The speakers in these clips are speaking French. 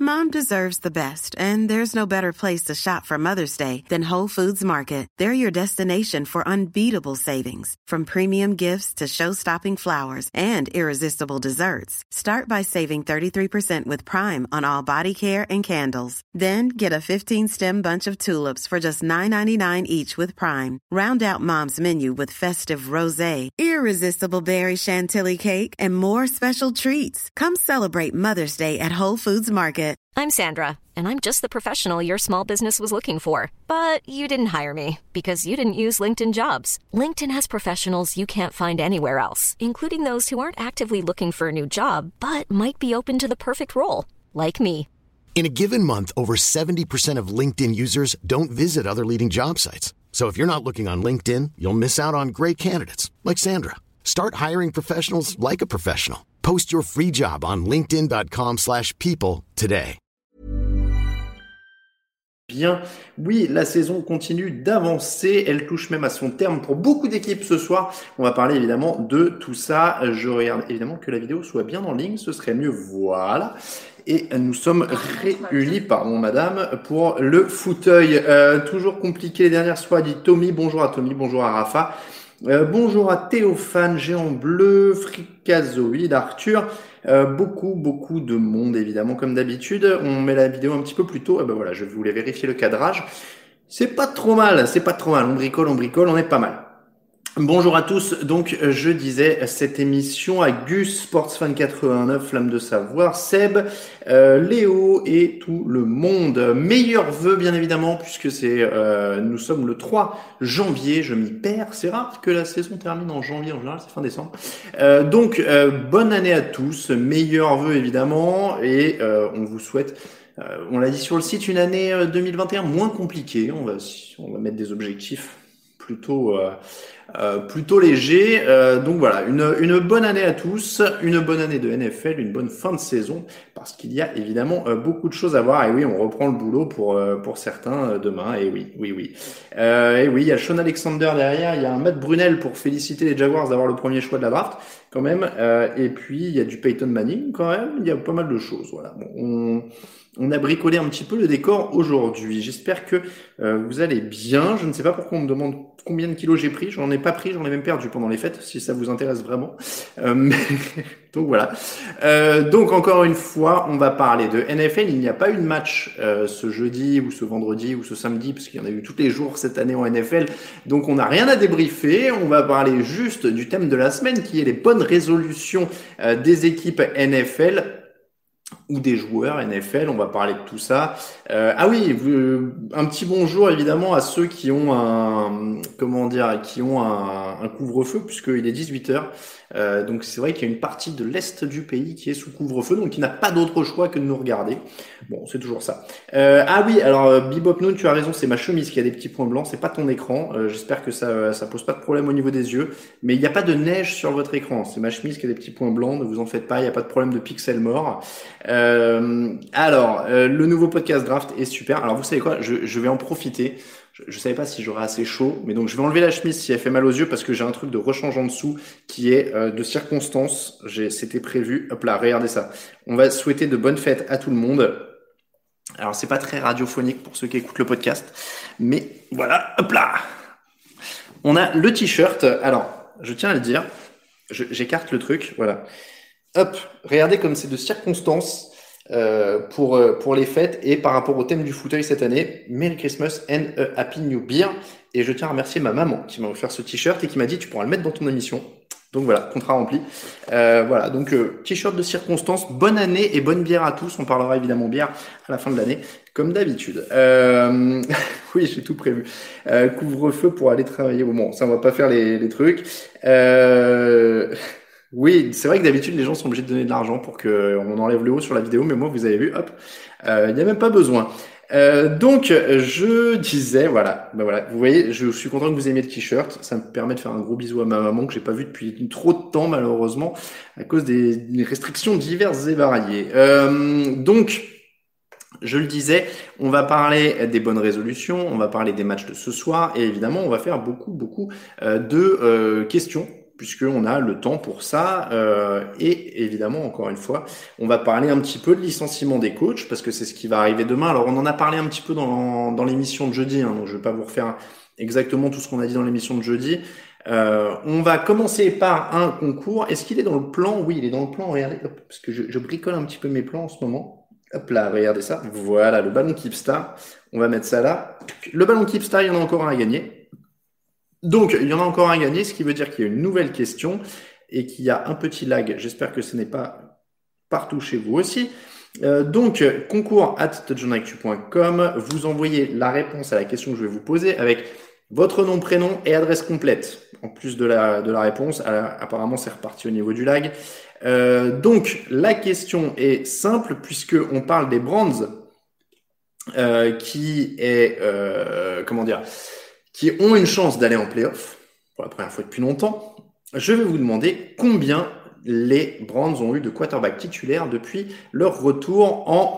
Mom deserves the best, and there's no better place to shop for Mother's Day than Whole Foods Market. They're your destination for unbeatable savings, from premium gifts to show-stopping flowers and irresistible desserts. Start by saving 33% with Prime on all body care and candles. Then get a 15-stem bunch of tulips for just $9.99 each with Prime. Round out Mom's menu with festive rosé, irresistible berry chantilly cake, and more special treats. Come celebrate Mother's Day at Whole Foods Market. I'm Sandra, and I'm just the professional your small business was looking for. But you didn't hire me because you didn't use LinkedIn Jobs. LinkedIn has professionals you can't find anywhere else, including those who aren't actively looking for a new job, but might be open to the perfect role, like me. In a given month, over 70% of LinkedIn users don't visit other leading job sites. So if you're not looking on LinkedIn, you'll miss out on great candidates, like Sandra. Start hiring professionals like a professional. Post your free job on linkedin.com/people today. Bien, oui, la saison continue d'avancer, elle touche même à son terme pour beaucoup d'équipes ce soir. On va parler évidemment de tout ça. Je regarde évidemment que la vidéo soit bien en ligne, ce serait mieux, voilà. Et nous sommes réunis, pardon madame, pour le fauteuil. Toujours compliqué les dernières soirs, dit Tommy. Bonjour à Tommy, bonjour à Rafa. Bonjour à Théophane, Géant Bleu, Fricazoïde, Arthur. Beaucoup de monde évidemment comme d'habitude. On met la vidéo un petit peu plus tôt. Et ben voilà, je voulais vérifier le cadrage. C'est pas trop mal. On bricole, on est pas mal. Bonjour à tous, donc je disais cette émission à Gus, Sportsfan 89, Flamme de Savoir, Seb, Léo et tout le monde. Meilleurs vœux bien évidemment puisque nous sommes le 3 janvier, je m'y perds, c'est rare que la saison termine en janvier, en général c'est fin décembre. Donc bonne année à tous, meilleurs vœux évidemment et on vous souhaite... on l'a dit sur le site, une année 2021 moins compliquée, on va mettre des objectifs plutôt léger. Donc voilà, une bonne année à tous, une bonne année de NFL, une bonne fin de saison, parce qu'il y a évidemment beaucoup de choses à voir. Et oui, on reprend le boulot pour certains demain. Et oui. Et oui, il y a Sean Alexander derrière, il y a un Matt Brunel pour féliciter les Jaguars d'avoir le premier choix de la draft quand même. Et puis il y a du Peyton Manning quand même. Il y a pas mal de choses. Voilà. Bon, on a bricolé un petit peu le décor aujourd'hui. J'espère que vous allez bien. Je ne sais pas pourquoi on me demande combien de kilos j'ai pris. J'en ai pas pris, j'en ai même perdu pendant les fêtes, si ça vous intéresse vraiment. Donc voilà. Donc encore une fois, on va parler de NFL. Il n'y a pas eu de match ce jeudi ou ce vendredi ou ce samedi, parce qu'il y en a eu tous les jours cette année en NFL. Donc on n'a rien à débriefer. On va parler juste du thème de la semaine, qui est les bonnes résolutions des équipes NFL. Ou des joueurs NFL, on va parler de tout ça. Ah oui, un petit bonjour évidemment à ceux qui ont un couvre-feu, puisqu'il est 18h. Donc c'est vrai qu'il y a une partie de l'Est du pays qui est sous couvre-feu, donc qui n'a pas d'autre choix que de nous regarder. Bon, c'est toujours ça. Ah oui, alors Bebop Noon, tu as raison, c'est ma chemise qui a des petits points blancs, c'est pas ton écran. J'espère que ça pose pas de problème au niveau des yeux, mais il n'y a pas de neige sur votre écran. C'est ma chemise qui a des petits points blancs, ne vous en faites pas, il n'y a pas de problème de pixels morts. Alors, le nouveau podcast draft est super. Alors vous savez quoi, je vais en profiter. Je savais pas si j'aurais assez chaud, mais donc je vais enlever la chemise si elle fait mal aux yeux, parce que j'ai un truc de rechange en dessous qui est de circonstance. C'était prévu. Hop là, regardez ça. On va souhaiter de bonnes fêtes à tout le monde. Alors c'est pas très radiophonique pour ceux qui écoutent le podcast, mais voilà, hop là. On a le t-shirt. Alors, je tiens à le dire. J'écarte le truc, voilà. Hop, regardez comme c'est de circonstance. Pour les fêtes et par rapport au thème du fauteuil cette année. Merry Christmas and a Happy New Year. Et je tiens à remercier ma maman qui m'a offert ce t-shirt et qui m'a dit tu pourras le mettre dans ton émission. Donc voilà, contrat rempli. Voilà, donc t-shirt de circonstance. Bonne année et bonne bière à tous. On parlera évidemment bière à la fin de l'année, comme d'habitude. Oui, j'ai tout prévu. Couvre-feu pour aller travailler. Bon, ça on va pas faire les trucs. Oui, c'est vrai que d'habitude les gens sont obligés de donner de l'argent pour qu'on enlève le haut sur la vidéo, mais moi vous avez vu, hop, il n'y a même pas besoin. Donc je disais, voilà, ben voilà, vous voyez, je suis content que vous aimiez le t-shirt, ça me permet de faire un gros bisou à ma maman que j'ai pas vu depuis trop de temps malheureusement à cause des restrictions diverses et variées. Donc je le disais, on va parler des bonnes résolutions, on va parler des matchs de ce soir et évidemment on va faire beaucoup de questions puisqu'on a le temps pour ça. Et évidemment, encore une fois, on va parler un petit peu de licenciement des coachs, parce que c'est ce qui va arriver demain. Alors, on en a parlé un petit peu dans l'émission de jeudi, donc je vais pas vous refaire exactement tout ce qu'on a dit dans l'émission de jeudi. On va commencer par un concours. Est-ce qu'il est dans le plan? Oui, il est dans le plan. Regardez, hop, parce que je bricole un petit peu mes plans en ce moment. Hop là, regardez ça. Voilà, le ballon Keepstar. On va mettre ça là. Le ballon Keepstar, il y en a encore un à gagner. Donc, il y en a encore un à gagner, ce qui veut dire qu'il y a une nouvelle question et qu'il y a un petit lag. J'espère que ce n'est pas partout chez vous aussi. Donc, concours@touchdownactu.com. Vous envoyez la réponse à la question que je vais vous poser avec votre nom, prénom et adresse complète. En plus de la réponse, apparemment c'est reparti au niveau du lag. Donc la question est simple puisque on parle des Browns qui ont une chance d'aller en playoff pour la première fois depuis longtemps. Je vais vous demander combien les Browns ont eu de quarterback titulaires depuis leur retour en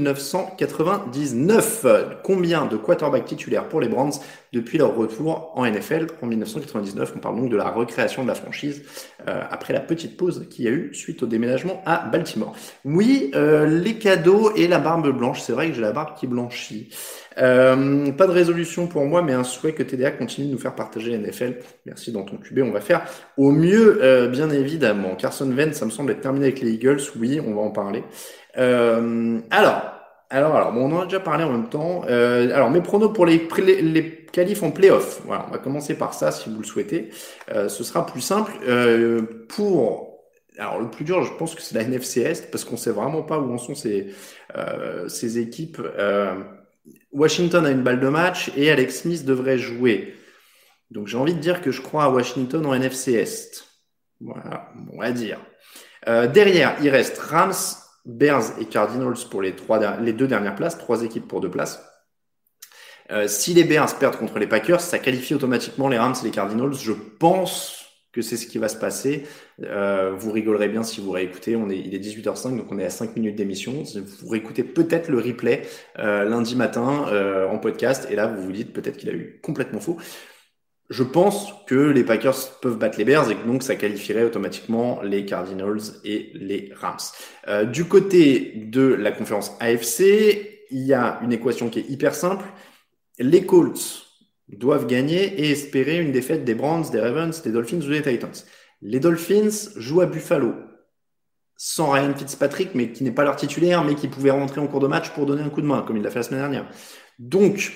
1999. Combien de quarterbacks titulaires pour les Browns depuis leur retour en NFL en 1999? On parle donc de la recréation de la franchise après la petite pause qu'il y a eu suite au déménagement à Baltimore. Oui, les cadeaux et la barbe blanche. C'est vrai que j'ai la barbe qui blanchit. Pas de résolution pour moi, mais un souhait que TDA continue de nous faire partager NFL. Merci dans ton QB, on va faire au mieux, bien évidemment. Carson Wentz, ça me semble être terminé avec les Eagles. Oui, on va en parler. Alors, bon, on en a déjà parlé en même temps. Alors, mes pronos pour les qualifs en playoff. Voilà, on va commencer par ça, si vous le souhaitez. Ce sera plus simple. Alors, le plus dur, je pense que c'est la NFC Est, parce qu'on sait vraiment pas où en sont ces équipes. Washington a une balle de match et Alex Smith devrait jouer. Donc j'ai envie de dire que je crois à Washington en NFC Est. Voilà, on va dire. Derrière, il reste Rams, Bears et Cardinals pour les deux dernières places, 3 équipes pour 2 places. Si les Bears perdent contre les Packers, ça qualifie automatiquement les Rams et les Cardinals. Je pense que c'est ce qui va se passer. Vous rigolerez bien si vous réécoutez. Il est 18h05, donc on est à 5 minutes d'émission. Vous réécoutez peut-être le replay lundi matin en podcast, et là vous vous dites peut-être qu'il a eu complètement faux. Je pense que les Packers peuvent battre les Bears et que donc ça qualifierait automatiquement les Cardinals et les Rams. Du côté de la conférence AFC, il y a une équation qui est hyper simple. Les Colts doivent gagner et espérer une défaite des Browns, des Ravens, des Dolphins ou des Titans. Les Dolphins jouent à Buffalo sans Ryan Fitzpatrick, mais qui n'est pas leur titulaire, mais qui pouvait rentrer en cours de match pour donner un coup de main, comme il l'a fait la semaine dernière. Donc,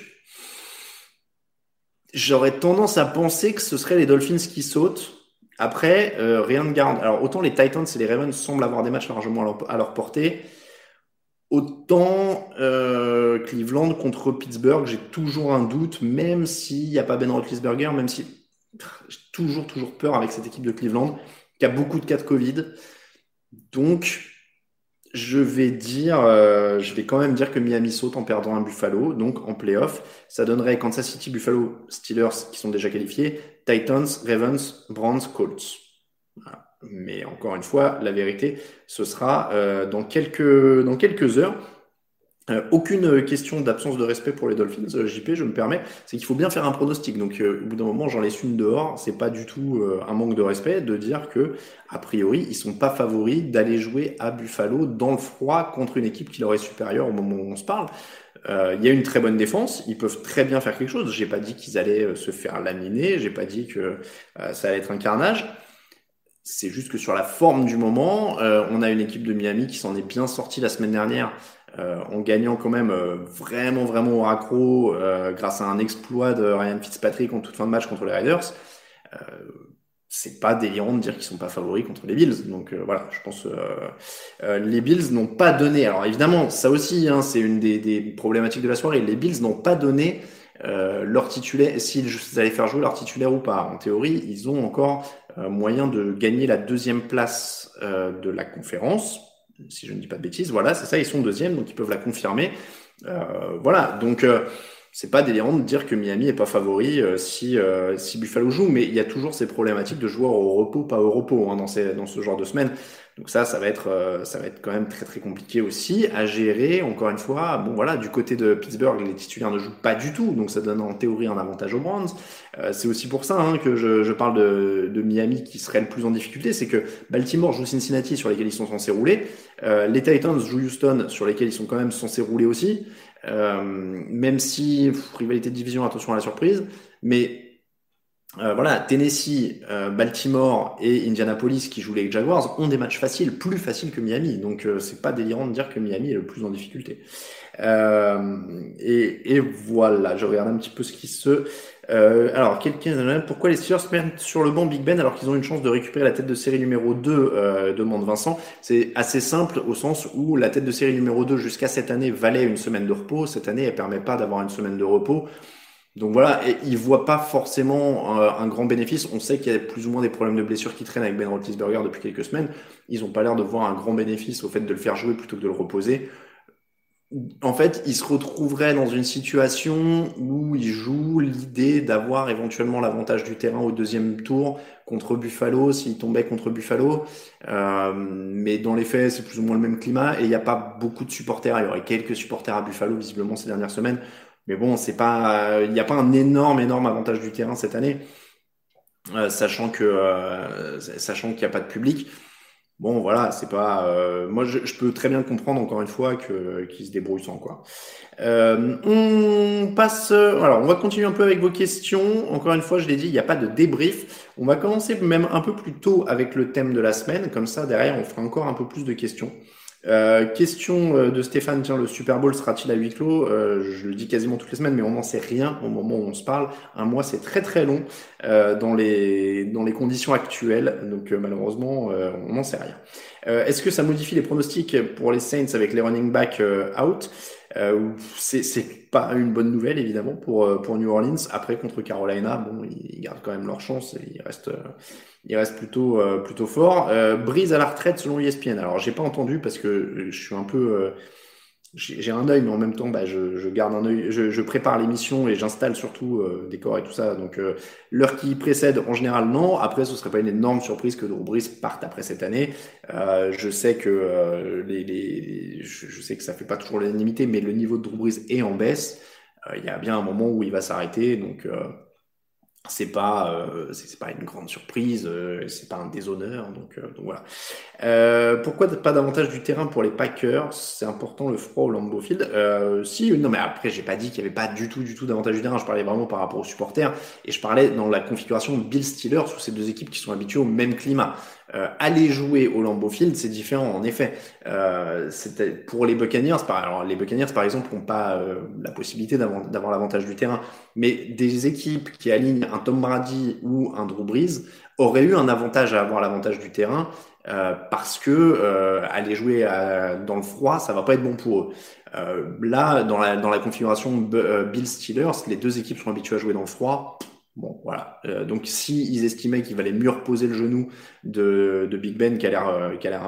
j'aurais tendance à penser que ce serait les Dolphins qui sautent. Après, rien de garanti. Alors, autant les Titans et les Ravens semblent avoir des matchs largement à leur portée, autant Cleveland contre Pittsburgh, j'ai toujours un doute, même s'il n'y a pas Ben Roethlisberger, même si j'ai toujours peur avec cette équipe de Cleveland, qui a beaucoup de cas de Covid. Donc, je vais quand même dire que Miami saute en perdant un Buffalo, donc en playoff. Ça donnerait Kansas City, Buffalo, Steelers, qui sont déjà qualifiés, Titans, Ravens, Browns, Colts. Voilà. Mais encore une fois, la vérité, ce sera dans quelques heures. Aucune question d'absence de respect pour les Dolphins, JP, je me permets, c'est qu'il faut bien faire un pronostic. Donc au bout d'un moment, j'en laisse une dehors. C'est pas du tout un manque de respect de dire que, a priori, ils sont pas favoris d'aller jouer à Buffalo dans le froid contre une équipe qui leur est supérieure au moment où on se parle. Il y a une très bonne défense, ils peuvent très bien faire quelque chose. J'ai pas dit qu'ils allaient se faire laminer, j'ai pas dit que ça allait être un carnage. C'est juste que sur la forme du moment, on a une équipe de Miami qui s'en est bien sortie la semaine dernière en gagnant quand même vraiment au raccro grâce à un exploit de Ryan Fitzpatrick en toute fin de match contre les Raiders. C'est pas délirant de dire qu'ils sont pas favoris contre les Bills. Donc voilà, je pense les Bills n'ont pas donné. Alors évidemment, ça aussi, c'est une des problématiques de la soirée. Les Bills n'ont pas donné leur titulaire, s'ils allaient faire jouer leur titulaire ou pas. En théorie, ils ont encore moyen de gagner la 2e place de la conférence, si je ne dis pas de bêtises. Voilà, c'est ça, ils sont 2e, donc ils peuvent la confirmer. Voilà, donc c'est pas délirant de dire que Miami est pas favori si Buffalo joue, mais il y a toujours ces problématiques de joueurs au repos, pas au repos, dans ce genre de semaine. Donc ça va être quand même très très compliqué aussi à gérer. Encore une fois, bon voilà, du côté de Pittsburgh, les titulaires ne jouent pas du tout, donc ça donne en théorie un avantage aux Browns. C'est aussi pour ça que je parle de Miami qui serait le plus en difficulté, c'est que Baltimore joue Cincinnati sur lesquels ils sont censés rouler, les Titans jouent Houston sur lesquels ils sont quand même censés rouler aussi, même si rivalité de division, attention à la surprise, mais voilà, Tennessee, Baltimore et Indianapolis qui jouent les Jaguars ont des matchs faciles, plus faciles que Miami. Donc c'est pas délirant de dire que Miami est le plus en difficulté. Et voilà, je regarde un petit peu ce qui se. Alors, pourquoi les Steelers mettent sur le banc Big Ben alors qu'ils ont une chance de récupérer la tête de série numéro 2, demande Vincent. C'est assez simple au sens où la tête de série numéro 2 jusqu'à cette année valait une semaine de repos. Cette année, elle permet pas d'avoir une semaine de repos. Donc voilà, et ils voient pas forcément un grand bénéfice. On sait qu'il y a plus ou moins des problèmes de blessures qui traînent avec Ben Roethlisberger depuis quelques semaines. Ils ont pas l'air de voir un grand bénéfice au fait de le faire jouer plutôt que de le reposer. En fait, ils se retrouveraient dans une situation où ils jouent l'idée d'avoir éventuellement l'avantage du terrain au deuxième tour contre Buffalo, s'ils tombaient contre Buffalo. Mais dans les faits, c'est plus ou moins le même climat et il n'y a pas beaucoup de supporters. Il y aurait quelques supporters à Buffalo, visiblement, ces dernières semaines. Mais bon, c'est pas, il n'y a pas un énorme avantage du terrain cette année, sachant qu'il n'y a pas de public. Bon, voilà, c'est pas. Moi, je peux très bien comprendre encore une fois qu'ils se débrouillent sans quoi. On passe. Alors, on va continuer un peu avec vos questions. Encore une fois, je l'ai dit, il n'y a pas de débrief. On va commencer même un peu plus tôt avec le thème de la semaine. Comme ça, derrière, on fera encore un peu plus de questions. Question de Stéphane, tiens, le Super Bowl sera-t-il à huis clos? Je le dis quasiment toutes les semaines, mais on n'en sait rien au moment où on se parle. Un mois, c'est très très long dans les conditions actuelles, donc malheureusement, on n'en sait rien. Est-ce que ça modifie les pronostics pour les Saints avec les running backs out? C'est pas une bonne nouvelle évidemment pour New Orleans. Après contre Carolina, bon, ils gardent quand même leur chance et il reste plutôt fort. Breeze à la retraite selon ESPN. Alors j'ai pas entendu parce que je suis un peu j'ai un œil, mais en même temps je garde un œil, je prépare l'émission et j'installe surtout décor et tout ça. Donc l'heure qui précède en général non. Après ce serait pas une énorme surprise que Drew Brees parte après cette année. Je sais que je sais que ça fait pas toujours l'unanimité, mais le niveau de Drew Brees est en baisse. Il y a bien un moment où il va s'arrêter, donc c'est pas une grande surprise, c'est pas un déshonneur, donc voilà. Pourquoi pas davantage du terrain pour les Packers? C'est important le froid au Lambeau Field. Si, non, mais après j'ai pas dit qu'il y avait pas du tout davantage du terrain. Je parlais vraiment par rapport aux supporters et je parlais dans la configuration de Bill Steelers sous ces deux équipes qui sont habituées au même climat. Aller jouer au Lambeau Field, c'est différent en effet. C'était pour les Buccaneers. Alors les Buccaneers par exemple n'ont pas la possibilité d'avoir l'avantage du terrain, mais des équipes qui alignent un Tom Brady ou un Drew Brees auraient eu un avantage à avoir l'avantage du terrain parce que aller jouer dans le froid, ça va pas être bon pour eux. Là, dans la configuration Bill Steelers, les deux équipes sont habituées à jouer dans le froid. Bon, voilà. Donc, si ils estimaient qu'il valait mieux reposer le genou de Big Ben, qui a l'air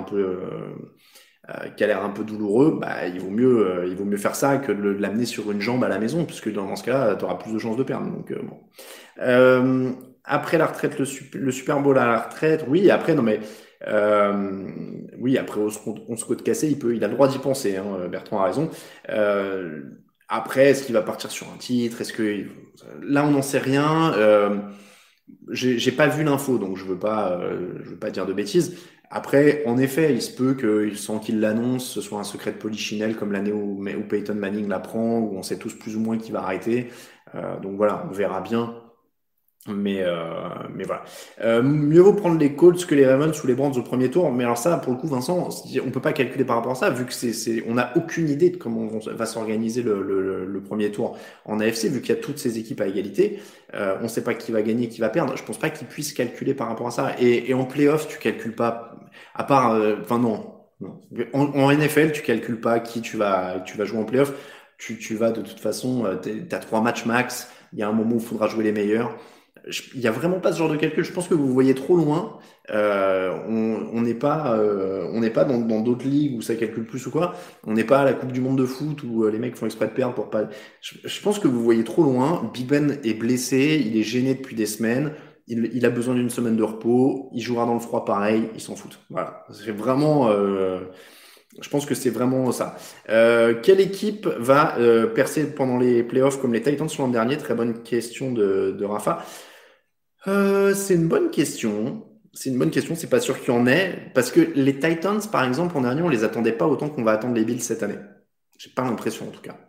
un peu douloureux, bah il vaut mieux faire ça que de l'amener sur une jambe à la maison, puisque dans ce cas-là, tu auras plus de chances de perdre. Donc bon. Après la retraite, le Super Bowl à la retraite, oui. Après, non mais oui. Après, on se côte cassé, il a le droit d'y penser. Hein, Bertrand a raison. Après, est-ce qu'il va partir sur un titre? Là, on n'en sait rien. J'ai pas vu l'info, donc je veux pas dire de bêtises. Après, en effet, il se peut sans qu'il l'annonce, ce soit un secret de polichinelle comme l'année où Peyton Manning l'apprend, où on sait tous plus ou moins qu'il va arrêter. Donc voilà, on verra bien. Mais voilà. Mieux vaut prendre les Colts que les Ravens ou les Browns au premier tour. Mais alors ça, pour le coup, Vincent, on peut pas calculer par rapport à ça, vu que on n'a aucune idée de comment va s'organiser le premier tour en AFC, vu qu'il y a toutes ces équipes à égalité. On sait pas qui va gagner, qui va perdre. Je pense pas qu'ils puissent calculer par rapport à ça. Et en playoff, tu calcules pas, à part, non. En NFL, tu calcules pas qui tu vas jouer en playoff. Tu vas de toute façon, t'as 3 matchs max. Il y a un moment où il faudra jouer les meilleurs. Il y a vraiment pas ce genre de calcul. Je pense que vous voyez trop loin. On n'est pas dans d'autres ligues où ça calcule plus ou quoi. On n'est pas à la Coupe du Monde de foot où les mecs font exprès de perdre pour pas. Je pense que vous voyez trop loin. Big Ben est blessé, il est gêné depuis des semaines. il a besoin d'une semaine de repos, il jouera dans le froid pareil, ils s'en foutent. Voilà, c'est vraiment, je pense que c'est vraiment ça. Quelle équipe va percer pendant les playoffs comme les Titans l'an dernier? Très bonne question de Rafa. C'est une bonne question. C'est une bonne question. C'est pas sûr qu'il y en ait parce que les Titans, par exemple, l'an dernier, on les attendait pas autant qu'on va attendre les Bills cette année. J'ai pas l'impression en tout cas.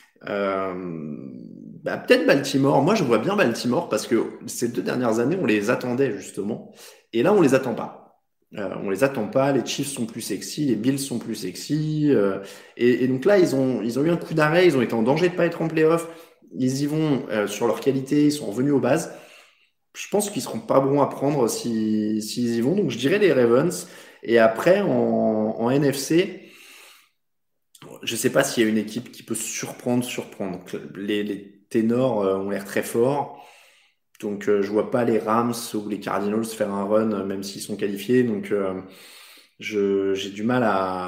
Peut-être Baltimore. Moi, je vois bien Baltimore parce que ces 2 dernières années, on les attendait justement, et là, on les attend pas. On les attend pas. Les Chiefs sont plus sexy, les Bills sont plus sexy, et donc là, ils ont eu un coup d'arrêt. Ils ont été en danger de pas être en playoff. Ils y vont sur leur qualité. Ils sont revenus aux bases. Je pense qu'ils seront pas bons à prendre s'ils y vont. Donc, je dirais les Ravens. Et après, en NFC. Je sais pas s'il y a une équipe qui peut surprendre. Les ténors ont l'air très forts. Donc, je vois pas les Rams ou les Cardinals faire un run, même s'ils sont qualifiés. Donc, j'ai du mal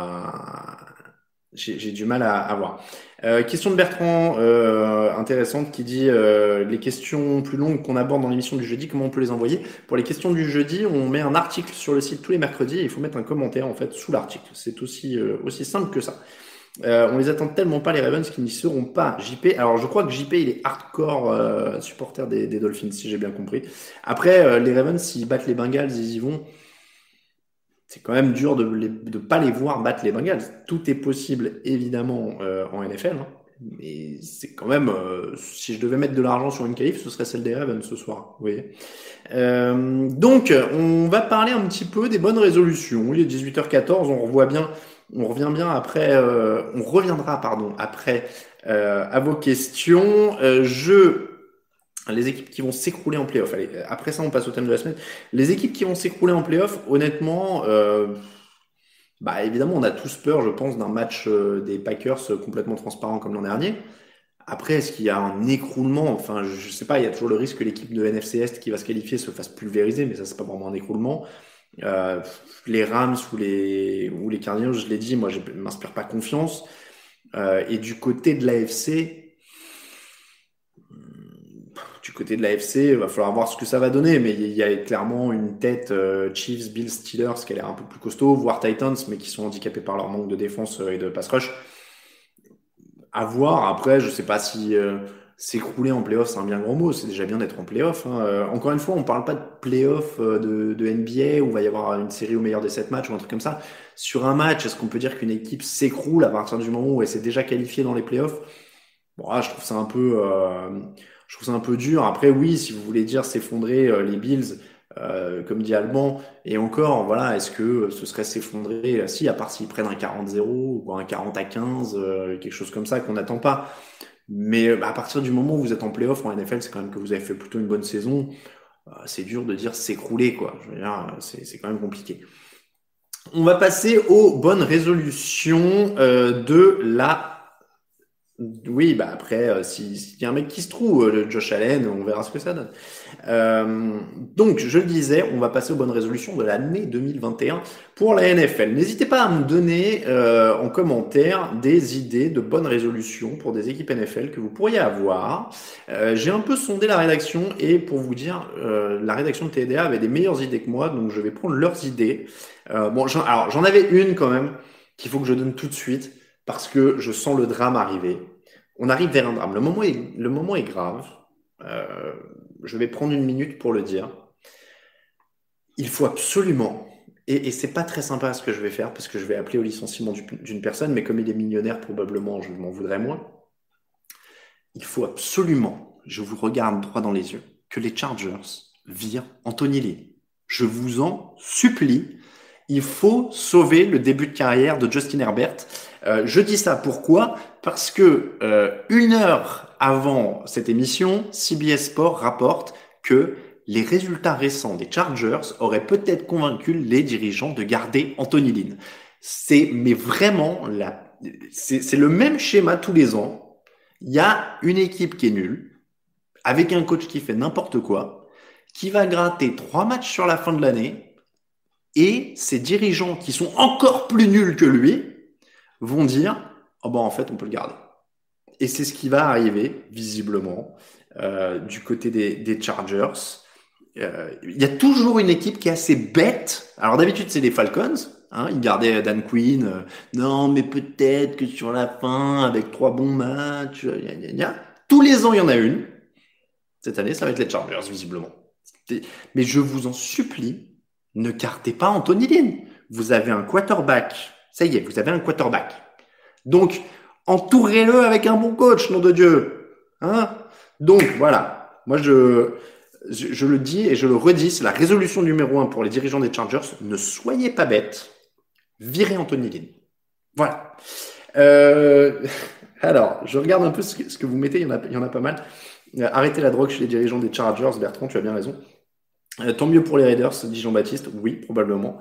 j'ai du mal à voir. Question de Bertrand, intéressante, qui dit les questions plus longues qu'on aborde dans l'émission du jeudi, comment on peut les envoyer? Pour les questions du jeudi, on met un article sur le site tous les mercredis et il faut mettre un commentaire en fait sous l'article. C'est aussi simple que ça. On les attend tellement pas les Ravens qu'ils n'y seront pas. JP, alors je crois que JP il est hardcore supporter des Dolphins si j'ai bien compris. Après les Ravens s'ils battent les Bengals ils y vont. C'est quand même dur de pas les voir battre les Bengals. Tout est possible évidemment en NFL, hein. Mais c'est quand même si je devais mettre de l'argent sur une qualif, ce serait celle des Ravens ce soir. Vous voyez. Donc on va parler un petit peu des bonnes résolutions. Il est 18h14, on reviendra après à vos questions. Les équipes qui vont s'écrouler en play-off. Allez, après ça, on passe au thème de la semaine. Les équipes qui vont s'écrouler en play-off, honnêtement, évidemment, on a tous peur, je pense, d'un match des Packers complètement transparent comme l'an dernier. Après, est-ce qu'il y a un écroulement? Enfin, je sais pas, il y a toujours le risque que l'équipe de NFC Est qui va se qualifier se fasse pulvériser, mais ça, c'est pas vraiment un écroulement. Les Rams ou les Cardinals, je l'ai dit, moi, je m'inspire pas confiance. Et du côté de l'AFC, il va falloir voir ce que ça va donner, mais il y a clairement une tête Chiefs, Bills, Steelers qui a l'air un peu plus costaud, voire Titans, mais qui sont handicapés par leur manque de défense et de pass rush. À voir. Après, je sais pas si s'écrouler en playoff, c'est un bien gros mot. C'est déjà bien d'être en playoff, hein. Encore une fois, on parle pas de playoff de NBA où il va y avoir une série au meilleur des 7 matchs ou un truc comme ça. Sur un match, est-ce qu'on peut dire qu'une équipe s'écroule à partir du moment où elle s'est déjà qualifiée dans les playoffs? Bon, je trouve ça un peu dur. Après, oui, si vous voulez dire s'effondrer les Bills, comme dit Alban, et encore, voilà, est-ce que ce serait s'effondrer si, à part s'ils prennent un 40-0 ou un 40-15, quelque chose comme ça qu'on n'attend pas. Mais à partir du moment où vous êtes en playoff en NFL, c'est quand même que vous avez fait plutôt une bonne saison. C'est dur de dire s'écrouler, quoi. Je veux dire, c'est quand même compliqué. On va passer aux bonnes résolutions de la... Oui, après, s'il y a un mec qui se trouve, le Josh Allen, on verra ce que ça donne. Donc, je le disais, on va passer aux bonnes résolutions de l'année 2021 pour la NFL. N'hésitez pas à me donner en commentaire des idées de bonnes résolutions pour des équipes NFL que vous pourriez avoir. J'ai un peu sondé la rédaction et pour vous dire, la rédaction de TDA avait des meilleures idées que moi, donc je vais prendre leurs idées. J'en avais une quand même qu'il faut que je donne tout de suite parce que je sens le drame arriver. On arrive vers un drame. Le moment est grave. Je vais prendre une minute pour le dire. Il faut absolument, et c'est pas très sympa ce que je vais faire parce que je vais appeler au licenciement d'une personne, mais comme il est millionnaire, probablement, je m'en voudrais moins. Il faut absolument, je vous regarde droit dans les yeux, que les Chargers virent Anthony Lynn. Je vous en supplie. Il faut sauver le début de carrière de Justin Herbert. Je dis ça pourquoi? Parce que 1 heure avant cette émission, CBS Sports rapporte que les résultats récents des Chargers auraient peut-être convaincu les dirigeants de garder Anthony Lynn. C'est le même schéma tous les ans. Il y a une équipe qui est nulle, avec un coach qui fait n'importe quoi, qui va gratter 3 matchs sur la fin de l'année. Et ces dirigeants qui sont encore plus nuls que lui vont dire en fait on peut le garder. Et c'est ce qui va arriver visiblement du côté des Chargers. il y a toujours une équipe qui est assez bête. Alors d'habitude c'est les Falcons, hein, ils gardaient Dan Quinn. Non mais peut-être que sur la fin avec 3 bons matchs, gna, gna, gna. Tous les ans il y en a une. Cette année ça va être les Chargers visiblement. Mais je vous en supplie, ne cartez pas Anthony Lynn. Vous avez un quarterback. Ça y est, vous avez un quarterback. Donc entourez-le avec un bon coach, nom de Dieu. Hein? Donc voilà. Moi je le dis et je le redis, c'est la résolution numéro 1 pour les dirigeants des Chargers. Ne soyez pas bêtes. Virez Anthony Lynn. Voilà. Alors, je regarde un peu ce que vous mettez. Il y en a pas mal. Arrêtez la drogue chez les dirigeants des Chargers. Bertrand, tu as bien raison. Tant mieux pour les Raiders, dit Jean-Baptiste. Oui, probablement.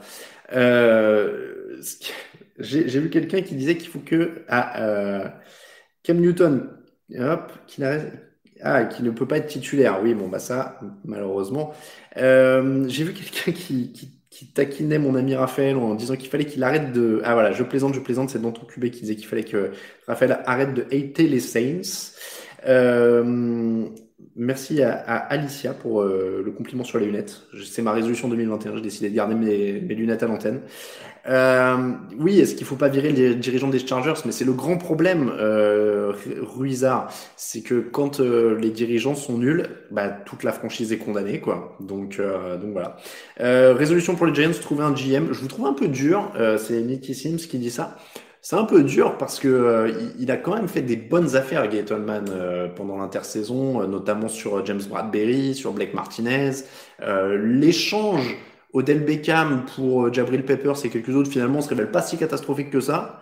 J'ai vu quelqu'un qui disait qu'il faut que Cam Newton, hop, qui ne peut pas être titulaire. Oui, bon, bah ça, malheureusement. J'ai vu quelqu'un qui taquinait mon ami Raphaël en disant qu'il fallait qu'il arrête de... Ah voilà, je plaisante, c'est dans ton QB qui disait qu'il fallait que Raphaël arrête de hater les Saints. Merci à Alicia pour le compliment sur les lunettes. C'est ma résolution 2021, j'ai décidé de garder mes lunettes à l'antenne. Oui, est-ce qu'il faut pas virer les dirigeants des Chargers? Mais c'est le grand problème, Ruizard, c'est que quand les dirigeants sont nuls, bah toute la franchise est condamnée, quoi. Donc voilà. Résolution pour les Giants, trouver un GM. Je vous trouve un peu dur. C'est Nicky Sims qui dit ça. C'est un peu dur parce que il a quand même fait des bonnes affaires, Gettleman, pendant l'intersaison, notamment sur James Bradberry, sur Blake Martinez. L'échange Odell Beckham pour Jabril Peppers et quelques autres, finalement, se révèle pas si catastrophique que ça.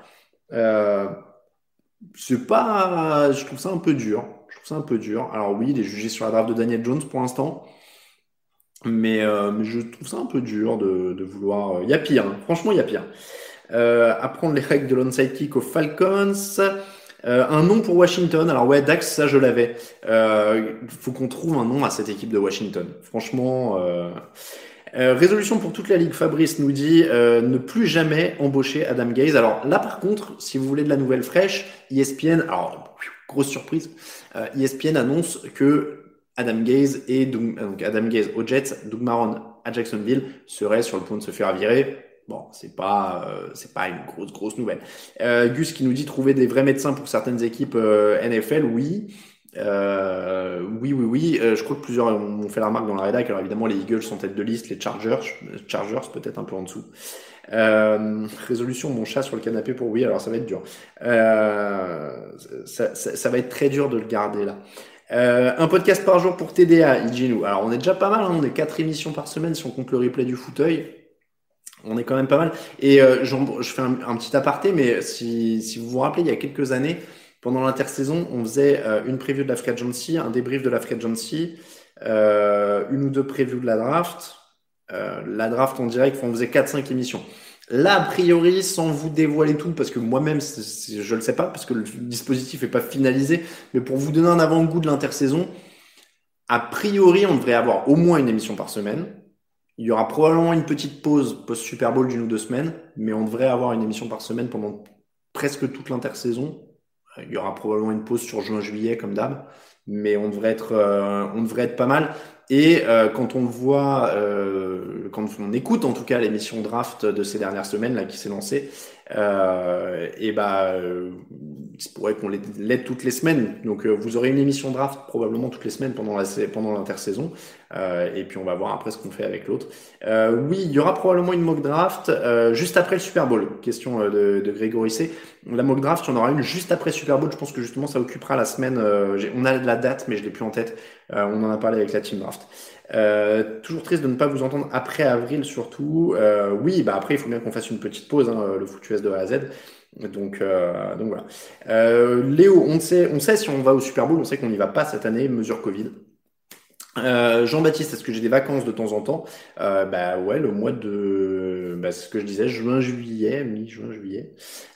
C'est pas, je trouve ça un peu dur. Alors oui, il est jugé sur la draft de Daniel Jones pour l'instant. Mais je trouve ça un peu dur de vouloir... Il y a pire, hein. Franchement, il y a pire. Apprendre les règles de l'onside kick aux Falcons. Un nom pour Washington. Alors ouais, Dax, ça je l'avais. Faut qu'on trouve un nom à cette équipe de Washington. Franchement... résolution pour toute la ligue, Fabrice nous dit ne plus jamais embaucher Adam Gaze. Alors là par contre, si vous voulez de la nouvelle fraîche, ESPN, alors grosse surprise, ESPN annonce que Adam Gaze donc Adam Gaze aux Jets, Doug Marrone à Jacksonville seraient sur le point de se faire virer. Bon, c'est pas une grosse nouvelle. Gus qui nous dit trouver des vrais médecins pour certaines équipes NFL, oui. Oui. Je crois que plusieurs ont fait la remarque dans la rédac. Alors évidemment, les Eagles sont tête de liste, les Chargers peut-être un peu en dessous. Résolution, mon chat sur le canapé pour oui. Alors ça va être dur. Ça va être très dur de le garder là. Un podcast par jour pour TDA, Iginou. Alors on est déjà pas mal, hein, on est 4 émissions par semaine si on compte le replay du fauteuil. On est quand même pas mal. Et je fais un petit aparté, mais si vous vous rappelez, il y a quelques années, pendant l'intersaison, on faisait une preview de la free agency, un débrief de la free agency, une ou deux previews de la draft. La draft en direct, on faisait 4-5 émissions. Là, a priori, sans vous dévoiler tout, parce que moi-même, je le sais pas, parce que le dispositif est pas finalisé, mais pour vous donner un avant-goût de l'intersaison, a priori, on devrait avoir au moins une émission par semaine. Il y aura probablement une petite pause post-Super Bowl d'1 ou 2 semaines, mais on devrait avoir une émission par semaine pendant presque toute l'intersaison. Il y aura probablement une pause sur juin-juillet comme d'hab, mais on devrait être pas mal. Et quand on voit, quand on écoute en tout cas l'émission draft de ces dernières semaines là qui s'est lancée, il se pourrait qu'on l'aide toutes les semaines. Donc vous aurez une émission draft probablement toutes les semaines pendant l'intersaison. Et puis on va voir après ce qu'on fait avec l'autre. Oui, il y aura probablement une mock draft juste après le Super Bowl. Question de Grégory C. La mock draft, il y en aura une juste après Super Bowl. Je pense que justement ça occupera la semaine. On a la date, mais je l'ai plus en tête. On en a parlé avec la team draft. Toujours triste de ne pas vous entendre après avril surtout. Oui, bah après il faut bien qu'on fasse une petite pause, hein, le foutu S de A à Z. Donc voilà. Léo, on sait si on va au Super Bowl, on sait qu'on n'y va pas cette année, mesure Covid. Jean-Baptiste, est-ce que j'ai des vacances de temps en temps? Bah ouais, le mois de, c'est ce que je disais, mi-juin, juillet,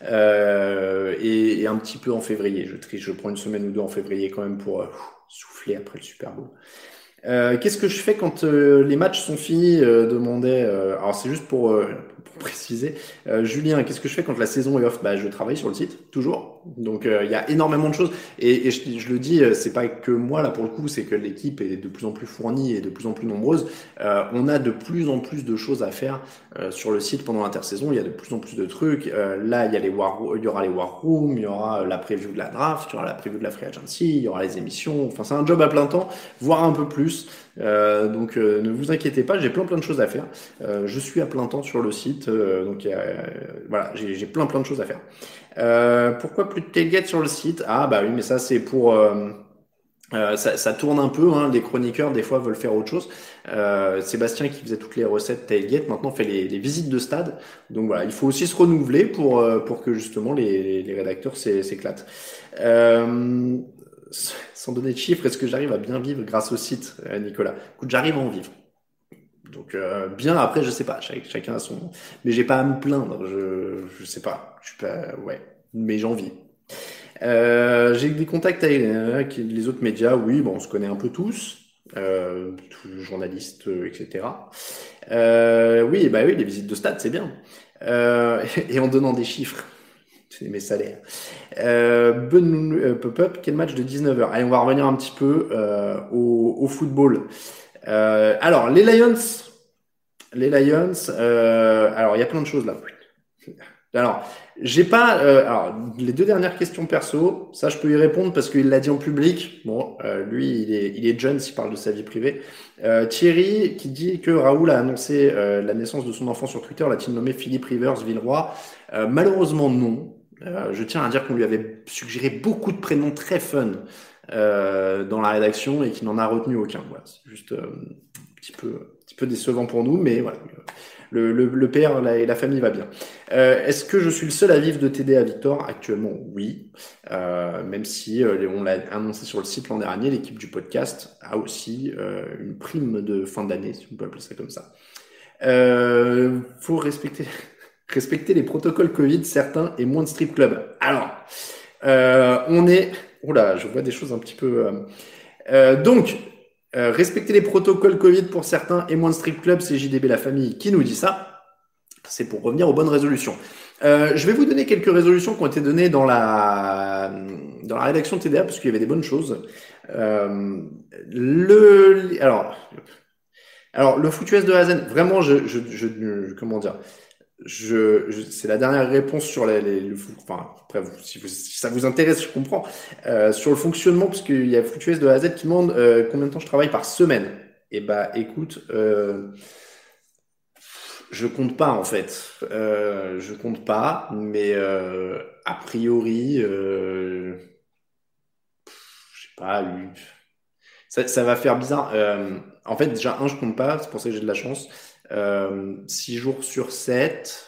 et un petit peu en février. Je triche, je prends une semaine ou deux en février quand même pour souffler après le Super Bowl. Qu'est-ce que je fais quand les matchs sont finis? Demandait. Alors c'est juste pour préciser. Julien, qu'est-ce que je fais quand la saison est off? Je travaille sur le site toujours. Donc il y a énormément de choses et je le dis, c'est pas que moi là pour le coup, c'est que l'équipe est de plus en plus fournie et de plus en plus nombreuse. On a de plus en plus de choses à faire sur le site pendant l'intersaison. Il y a de plus en plus de trucs. Là, il y aura les war rooms, il y aura la preview de la draft, il y aura la preview de la free agency, il y aura les émissions. Enfin, c'est un job à plein temps, voire un peu plus. Donc ne vous inquiétez pas, j'ai plein de choses à faire. Je suis à plein temps sur le site, donc voilà, j'ai plein de choses à faire. Pourquoi plus de tailgate sur le site? Ah bah oui, mais ça c'est pour ça tourne un peu, hein, les chroniqueurs des fois veulent faire autre chose. Sébastien qui faisait toutes les recettes tailgate maintenant fait les visites de stade. Donc voilà, il faut aussi se renouveler pour que justement les rédacteurs s'éclatent. Sans donner de chiffres, est-ce que j'arrive à bien vivre grâce au site, Nicolas? Écoute, j'arrive à en vivre. Donc bien, après je sais pas, chacun a son, mais j'ai pas à me plaindre, je sais pas, je suis pas, ouais, mais j'en vis. J'ai des contacts avec les autres médias, oui, bon, on se connaît un peu tous journalistes, etc. Oui, bah oui, les visites de stade, c'est bien. Et en donnant des chiffres, c'est mes salaires. Pop-up, quel match de 19h? Allez, on va revenir un petit peu au football. Alors, les Lions, alors il y a plein de choses là. Alors, j'ai pas. Alors, les deux dernières questions perso, ça je peux y répondre parce qu'il l'a dit en public. Bon, lui, il est jeune s'il parle de sa vie privée. Thierry qui dit que Raoul a annoncé la naissance de son enfant sur Twitter, l'a-t-il nommé Philippe Rivers Villeroy? Malheureusement non. Je tiens à dire qu'on lui avait suggéré beaucoup de prénoms très fun dans la rédaction et qu'il n'en a retenu aucun. Voilà, c'est juste un petit peu décevant pour nous, mais voilà. Le père et la famille va bien. Est-ce que je suis le seul à vivre de TD à Victor? Actuellement, oui. Même si on l'a annoncé sur le site l'an dernier, l'équipe du podcast a aussi une prime de fin d'année, si on peut appeler ça comme ça. Faut respecter les protocoles Covid, certains, et moins de strip club. Alors, on est... Oula, je vois des choses un petit peu... Donc... respecter les protocoles Covid pour certains et moins de strip club, c'est JDB La Famille qui nous dit ça. C'est pour revenir aux bonnes résolutions. Je vais vous donner quelques résolutions qui ont été données dans la rédaction TDA parce qu'il y avait des bonnes choses. Alors le foutu S de Hazen, vraiment, comment dire, c'est la dernière réponse sur enfin, après, si ça vous intéresse, je comprends. Sur le fonctionnement, parce qu'il y a Fluctuous de A à Z qui demande combien de temps je travaille par semaine. Et bah, écoute, je compte pas en fait. Je compte pas, mais a priori, je sais pas, ça va faire bizarre. En fait, déjà, je compte pas, c'est pour ça que j'ai de la chance. 6 jours sur 7,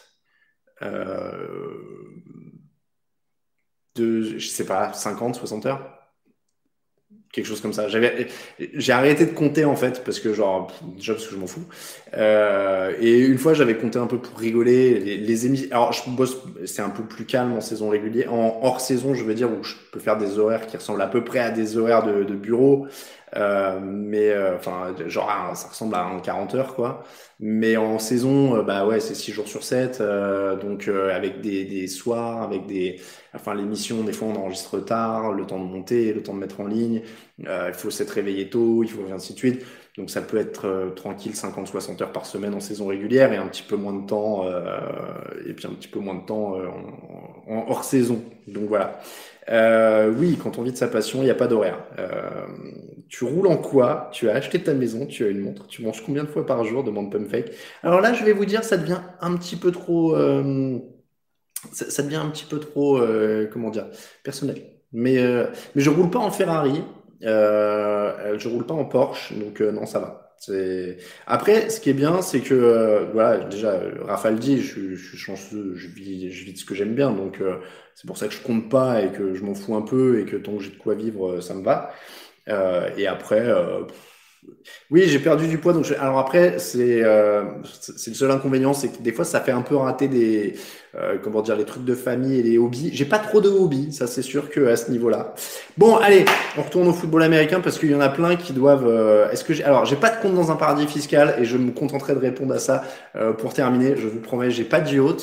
je sais pas, 50, 60 heures. Quelque chose comme ça. J'ai arrêté de compter en fait, parce que déjà parce que je m'en fous. Et une fois, j'avais compté un peu pour rigoler. Les émissions. Alors, je bosse, c'est un peu plus calme en saison régulière. En hors saison, je veux dire, où je peux faire des horaires qui ressemblent à peu près à des horaires de bureau. Mais enfin, ça ressemble à un 40 heures, quoi. Mais en saison, bah ouais, c'est 6 jours sur 7. Donc, avec des soirs, avec enfin, l'émission, des fois, on enregistre tard, le temps de monter, le temps de mettre en ligne. Il faut s'être réveillé tôt, il faut ainsi de suite. Donc, ça peut être tranquille 50-60 heures par semaine en saison régulière et un petit peu moins de temps, et puis un petit peu moins de temps en hors saison. Donc, voilà. Oui, quand on vit de sa passion, il n'y a pas d'horaire. Tu roules en quoi? Tu as acheté ta maison, tu as une montre, tu manges combien de fois par jour? Demande Pumpfake. Alors là, je vais vous dire, ça devient un petit peu trop... ça devient un petit peu trop, comment dire, personnel. Mais je roule pas en Ferrari, je roule pas en Porsche, donc non, ça va. Après, ce qui est bien, c'est que voilà, déjà, Raphaël dit, je suis chanceux, je vis de ce que j'aime bien, donc c'est pour ça que je compte pas et que je m'en fous un peu et que tant que j'ai de quoi vivre, ça me va. Et après, oui, j'ai perdu du poids. Donc alors après, c'est le seul inconvénient, c'est que des fois, ça fait un peu rater comment dire, les trucs de famille et les hobbies. J'ai pas trop de hobbies, ça c'est sûr que à ce niveau-là. Bon, allez, on retourne au football américain parce qu'il y en a plein qui doivent. Alors, j'ai pas de compte dans un paradis fiscal et je me contenterai de répondre à ça pour terminer. Je vous promets, j'ai pas de yacht.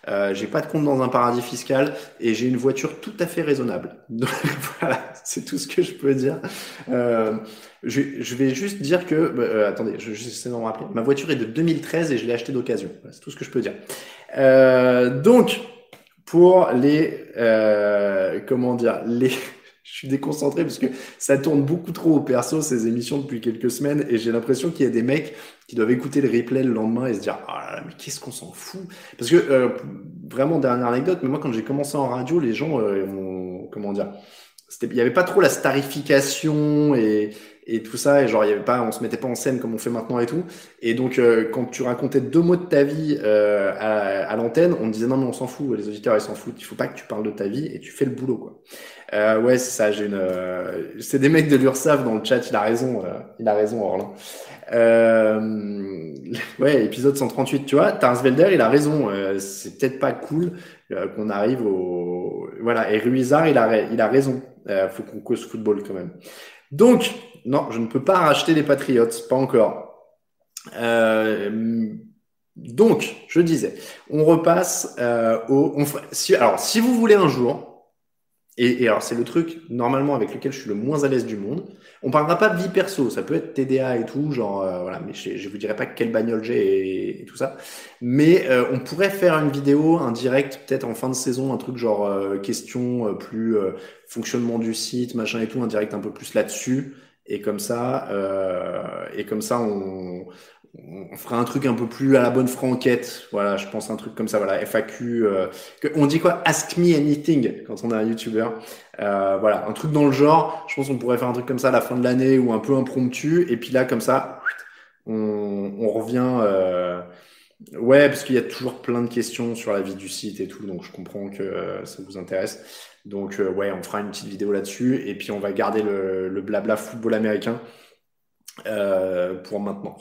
j'ai pas de compte dans un paradis fiscal et j'ai une voiture tout à fait raisonnable. Donc voilà, c'est tout ce que je peux dire. Je vais juste dire que attendez, j'essaie de me rappeler. Ma voiture est de 2013 et je l'ai achetée d'occasion. Voilà, c'est tout ce que je peux dire. Donc pour les je suis déconcentré parce que ça tourne beaucoup trop au perso ces émissions depuis quelques semaines et j'ai l'impression qu'il y a des mecs qui doivent écouter le replay le lendemain et se dire ah là là, mais qu'est-ce qu'on s'en fout, parce que vraiment, dernière anecdote, mais moi quand j'ai commencé en radio, les gens il y avait pas trop la starification et tout ça, et genre on se mettait pas en scène comme on fait maintenant et tout, et donc quand tu racontais 2 mots de ta vie à l'antenne, on te disait non mais on s'en fout, les auditeurs ils s'en foutent, il faut pas que tu parles de ta vie et tu fais le boulot quoi. Ouais, c'est ça, c'est des mecs de l'URSSAF dans le chat, il a raison Orlan. Ouais, épisode 138, tu vois, Tarsvelder, il a raison, c'est peut-être pas cool qu'on arrive voilà, et Ruizard, il a raison, faut qu'on cause football quand même. Donc, non, je ne peux pas racheter les Patriots, pas encore. Donc, je disais, on repasse si vous voulez un jour, et alors c'est le truc normalement avec lequel je suis le moins à l'aise du monde. On parlera pas de vie perso, ça peut être TDA et tout, genre voilà, mais je vous dirai pas quelle bagnole j'ai et tout ça. Mais on pourrait faire une vidéo, un direct peut-être en fin de saison, un truc genre question plus fonctionnement du site, machin et tout, un direct un peu plus là-dessus. Et comme ça on fera un truc un peu plus à la bonne franquette. Voilà, je pense un truc comme ça, voilà, FAQ. On dit quoi? Ask me anything quand on est un YouTuber. Voilà, un truc dans le genre. Je pense qu'on pourrait faire un truc comme ça à la fin de l'année ou un peu impromptu. Et puis là, comme ça, on revient. Ouais, parce qu'il y a toujours plein de questions sur la vie du site et tout, donc je comprends que ça vous intéresse. Donc ouais, on fera une petite vidéo là-dessus et puis on va garder le blabla football américain pour maintenant.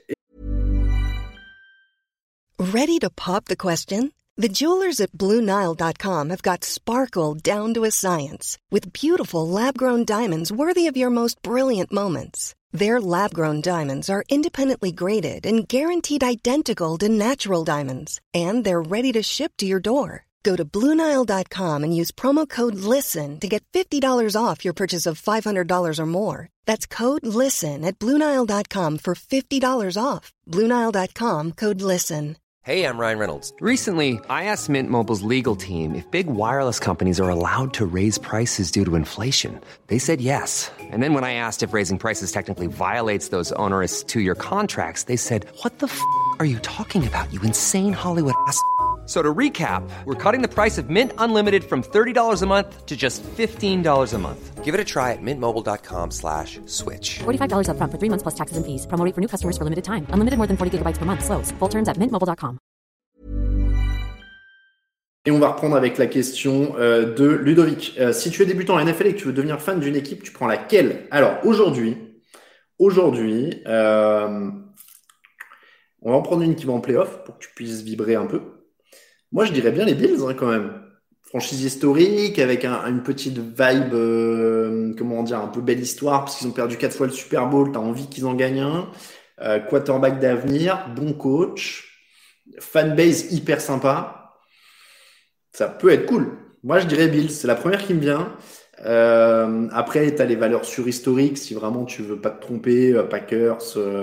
Ready to pop the question? The jewelers at BlueNile.com have got sparkle down to a science with beautiful lab-grown diamonds worthy of your most brilliant moments. Their lab-grown diamonds are independently graded and guaranteed identical to natural diamonds, and they're ready to ship to your door. Go to BlueNile.com and use promo code LISTEN to get $50 off your purchase of $500 or more. That's code LISTEN at BlueNile.com for $50 off. BlueNile.com, code LISTEN. Hey, I'm Ryan Reynolds. Recently, I asked Mint Mobile's legal team if big wireless companies are allowed to raise prices due to inflation. They said yes. And then when I asked if raising prices technically violates those onerous 2-year contracts, they said, "What the f*** are you talking about, you insane Hollywood ass?" So to recap, we're cutting the price of Mint Unlimited from $30 a month to just $15 a month. Give it a try at mintmobile.com/switch. $45 up front for 3 months plus taxes and fees. Promo rate for new customers for limited time. Unlimited more than 40 gigabytes per month. Slows full terms at mintmobile.com. Et on va reprendre avec la question de Ludovic. Si tu es débutant en NFL et que tu veux devenir fan d'une équipe, tu prends laquelle? Alors aujourd'hui, on va en prendre une qui va en playoff pour que tu puisses vibrer un peu. Moi, je dirais bien les Bills quand même. Franchise historique avec une petite vibe, un peu belle histoire parce qu'ils ont perdu 4 fois le Super Bowl. T'as envie qu'ils en gagnent un. Quarterback d'avenir, bon coach, fanbase hyper sympa. Ça peut être cool. Moi, je dirais Bills. C'est la première qui me vient. Après, t'as les valeurs surhistoriques si vraiment tu veux pas te tromper. Packers.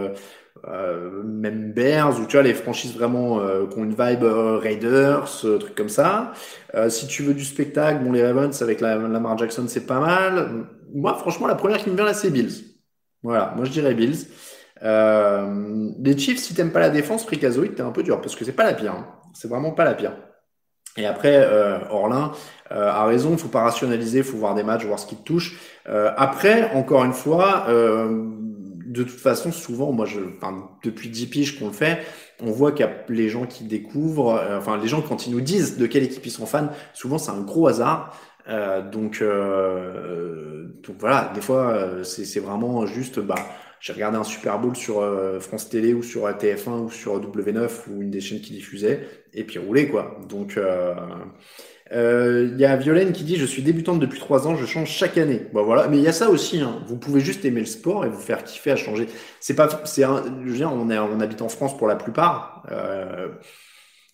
Même Bears, ou tu vois les franchises vraiment qui ont une vibe Raiders, trucs comme ça. Si tu veux du spectacle, bon les Ravens avec Lamar Jackson c'est pas mal. Moi franchement la première qui me vient là c'est Bills. Voilà, moi je dirais Bills. Les Chiefs, si t'aimes pas la défense, Fricazoïde, t'es un peu dur parce que c'est pas la pire. Hein. C'est vraiment pas la pire. Et après, Orlin a raison, faut pas rationaliser, faut voir des matchs, voir ce qui te touche. Après, encore une fois. De toute façon, souvent, depuis 10 piges qu'on le fait, on voit qu'il y a les gens qui découvrent, les gens quand ils nous disent de quelle équipe ils sont fans, souvent c'est un gros hasard. Donc voilà, des fois c'est vraiment juste, j'ai regardé un Super Bowl sur France Télé ou sur TF1 ou sur W9 ou une des chaînes qui diffusait, et puis rouler quoi. Donc y a Violaine qui dit je suis débutante depuis 3 ans, je change chaque année. Voilà, mais il y a ça aussi, hein. Vous pouvez juste aimer le sport et vous faire kiffer à changer. On habite en France pour la plupart.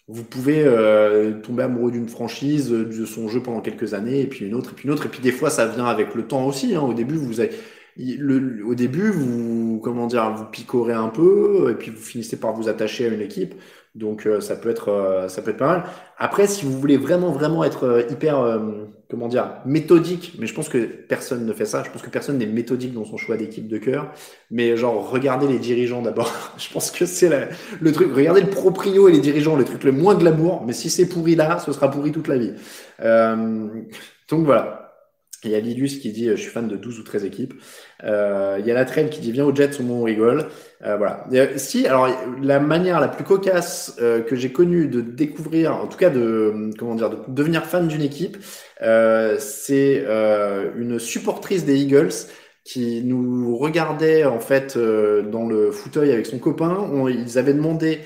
vous pouvez tomber amoureux d'une franchise, de son jeu pendant quelques années, et puis une autre, et puis une autre, et puis des fois ça vient avec le temps aussi. Au début, au début, comment dire, vous picorez un peu, et puis vous finissez par vous attacher à une équipe. Donc ça peut être pas mal. Après, si vous voulez vraiment être hyper, comment dire, méthodique, mais je pense que personne ne fait ça. Je pense que personne n'est méthodique dans son choix d'équipe de cœur. Mais genre, regardez les dirigeants d'abord. Je pense que c'est le truc. Regardez le proprio et les dirigeants, le truc le moins glamour. Mais si c'est pourri là, ce sera pourri toute la vie. Donc voilà. Il y a Lilus qui dit je suis fan de 12 ou 13 équipes. Il y a la Trail qui dit viens aux Jets, au moins on rigole. Voilà. Alors la manière la plus cocasse que j'ai connue de découvrir, en tout cas de devenir fan d'une équipe, c'est une supportrice des Eagles qui nous regardait en fait dans le fauteuil avec son copain. Ils avaient demandé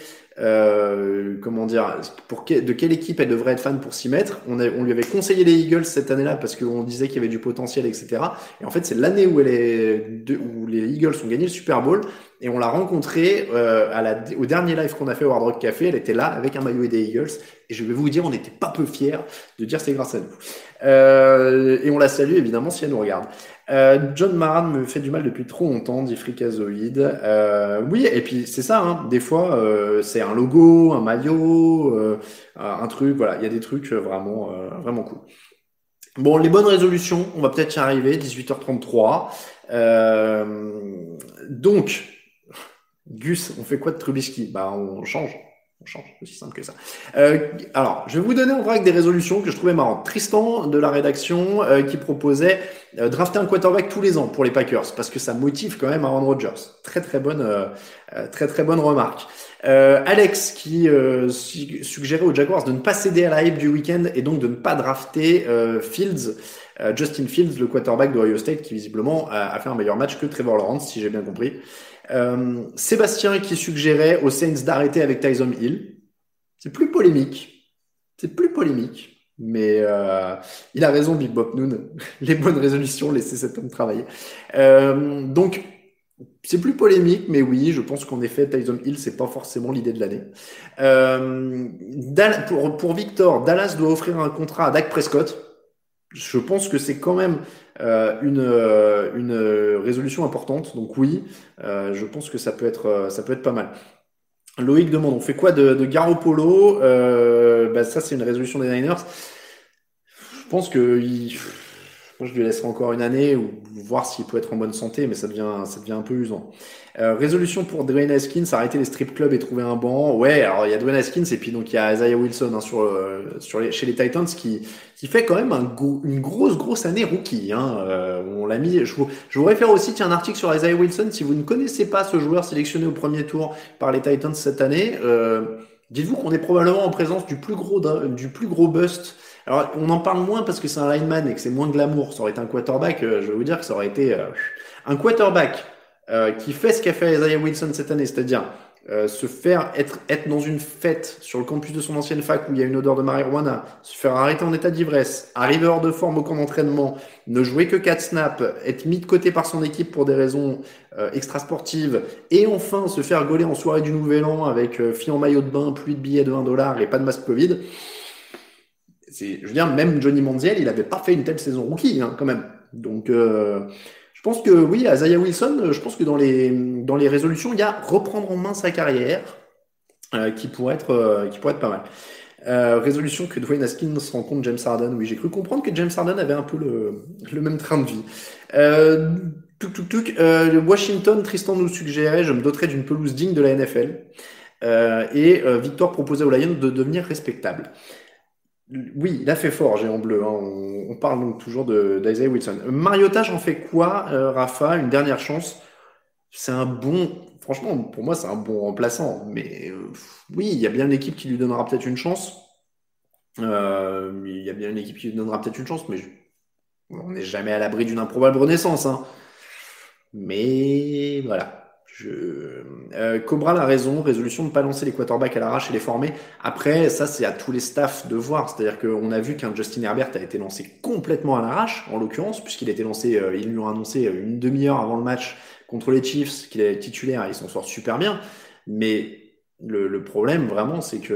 de quelle équipe elle devrait être fan pour s'y mettre. On lui avait conseillé les Eagles cette année-là parce qu'on disait qu'il y avait du potentiel, etc. Et en fait, c'est l'année où où les Eagles ont gagné le Super Bowl. Et on l'a rencontrée au dernier live qu'on a fait au Hard Rock Café. Elle était là avec un maillot des Eagles. Et je vais vous dire, on n'était pas peu fiers de dire c'est grâce à nous. Et on la salue évidemment si elle nous regarde. John Maran me fait du mal depuis trop longtemps, dit Fricazoïde. Oui, et puis c'est ça, des fois c'est un logo, un maillot, un truc, voilà, il y a des trucs vraiment cool. Bon, les bonnes résolutions, on va peut-être y arriver, 18h33. Donc, Gus, on fait quoi de Trubisky? On change, c'est aussi simple que ça. Alors, je vais vous donner en vrac des résolutions que je trouvais marrantes. Tristan de la rédaction qui proposait drafter un quarterback tous les ans pour les Packers parce que ça motive quand même Aaron Rodgers. Très bonne remarque. Alex qui suggérait aux Jaguars de ne pas céder à la hype du week-end et donc de ne pas drafter Justin Fields, le quarterback de Ohio State qui visiblement a fait un meilleur match que Trevor Lawrence, si j'ai bien compris. Sébastien qui suggérait aux Saints d'arrêter avec Tyson Hill. C'est plus polémique, mais il a raison, Big Bob Noon. Les bonnes résolutions, laissez cet homme travailler. Donc c'est plus polémique, mais oui, je pense qu'en effet Tyson Hill c'est pas forcément l'idée de l'année. Pour Victor, Dallas doit offrir un contrat à Dak Prescott. Je pense que c'est quand même une résolution importante. Donc oui, je pense que ça peut être pas mal. Loïc demande, on fait quoi de Garoppolo? Ça c'est une résolution des Niners. Je pense que je lui laisserai encore une année ou voir s'il peut être en bonne santé, mais ça devient un peu usant. Résolution pour Dwayne Haskins, arrêter les strip clubs et trouver un banc. Ouais, alors il y a Dwayne Haskins et puis donc il y a Isaiah Wilson chez les Titans qui fait quand même une grosse année rookie. On l'a mis. Je vous réfère aussi un article sur Isaiah Wilson. Si vous ne connaissez pas ce joueur sélectionné au premier tour par les Titans cette année, dites-vous qu'on est probablement en présence du plus gros bust. Alors, on en parle moins parce que c'est un lineman et que c'est moins glamour. Ça aurait été un quarterback, je vais vous dire que ça aurait été un quarterback qui fait ce qu'a fait Isaiah Wilson cette année, c'est-à-dire se faire être dans une fête sur le campus de son ancienne fac où il y a une odeur de marijuana, se faire arrêter en état d'ivresse, arriver hors de forme au camp d'entraînement, ne jouer que 4 snaps, être mis de côté par son équipe pour des raisons extrasportives, et enfin se faire gauler en soirée du Nouvel An avec fille en maillot de bain, pluie de billets de $1 et pas de masque Covid. Je veux dire, même Johnny Manziel, il avait pas fait une telle saison rookie, quand même. Donc, je pense que oui, Isaiah Wilson, je pense que dans les résolutions, il y a reprendre en main sa carrière, qui pourrait être pas mal. Résolution que Dwayne Haskins rencontre James Harden. Oui, j'ai cru comprendre que James Harden avait un peu le même train de vie. Washington, Tristan nous suggérait, je me doterais d'une pelouse digne de la NFL. Et Victor proposait aux Lions de devenir respectable. Oui, il a fait fort, Géant Bleu. On parle donc toujours d'Isaiah Wilson. Mariota, j'en fais quoi, Rafa? Une dernière chance. Franchement, pour moi, c'est un bon remplaçant. Mais oui, il y a bien une équipe qui lui donnera peut-être une chance. Mais on n'est jamais à l'abri d'une improbable renaissance. Mais voilà. Cobra a raison, résolution de ne pas lancer les quarterbacks à l'arrache et les former. Après, ça c'est à tous les staffs de voir, c'est-à-dire qu'on a vu qu'un Justin Herbert a été lancé complètement à l'arrache, en l'occurrence, puisqu'il a été lancé, ils lui ont annoncé une demi-heure avant le match contre les Chiefs qu'il est titulaire et il s'en sort super bien. Mais Le problème, vraiment, c'est que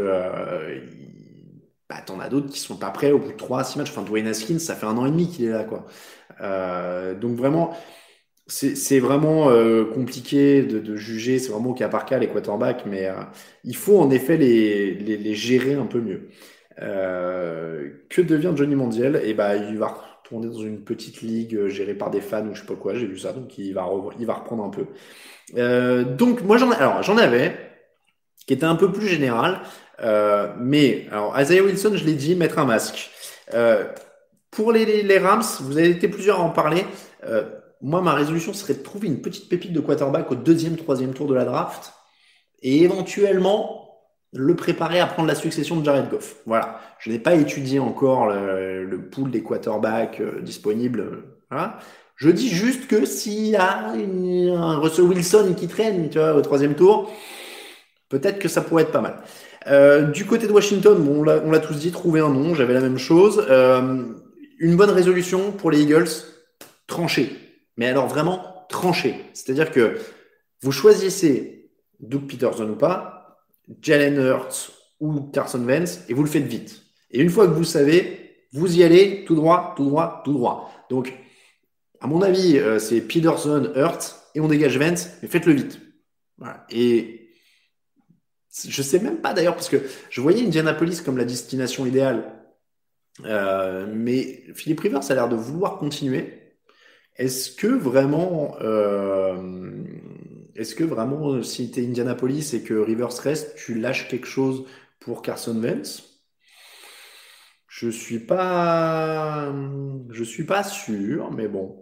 t'en as d'autres qui sont pas prêts au bout de 3 à 6 matchs. Enfin, Dwayne Haskins, ça fait 1 an et demi qu'il est là, quoi. Donc vraiment, c'est vraiment compliqué de juger. C'est vraiment au cas par cas les quarterbacks, mais il faut en effet les gérer un peu mieux. Que devient Johnny Manziel? Et il va retourner dans une petite ligue gérée par des fans ou je sais pas quoi. J'ai vu ça, donc il va reprendre un peu. Donc moi j'en avais qui était un peu plus général. Mais alors Isaiah Wilson, je l'ai dit, mettre un masque. Pour les Rams, vous avez été plusieurs à en parler. Moi, ma résolution serait de trouver une petite pépite de quarterback au 2e, 3e tour de la draft et éventuellement le préparer à prendre la succession de Jared Goff. Voilà. Je n'ai pas étudié encore le pool des quarterbacks disponibles. Voilà. Je dis juste que s'il y a un Russell Wilson qui traîne, tu vois, au 3e tour, peut-être que ça pourrait être pas mal. Du côté de Washington, bon, on l'a tous dit, trouver un nom, j'avais la même chose. Une bonne résolution pour les Eagles, trancher. Mais alors vraiment trancher. C'est-à-dire que vous choisissez Doug Peterson ou pas, Jalen Hurts ou Carson Wentz, et vous le faites vite. Et une fois que vous savez, vous y allez tout droit, tout droit, tout droit. Donc, à mon avis, c'est Peterson, Hurts, et on dégage Wentz, mais faites-le vite. Voilà. Et je sais même pas d'ailleurs, parce que je voyais Indianapolis comme la destination idéale. Mais Philip Rivers a l'air de vouloir continuer. Est-ce que vraiment, si t'es Indianapolis et que Rivers reste, tu lâches quelque chose pour Carson Wentz? Je suis pas sûr, mais bon.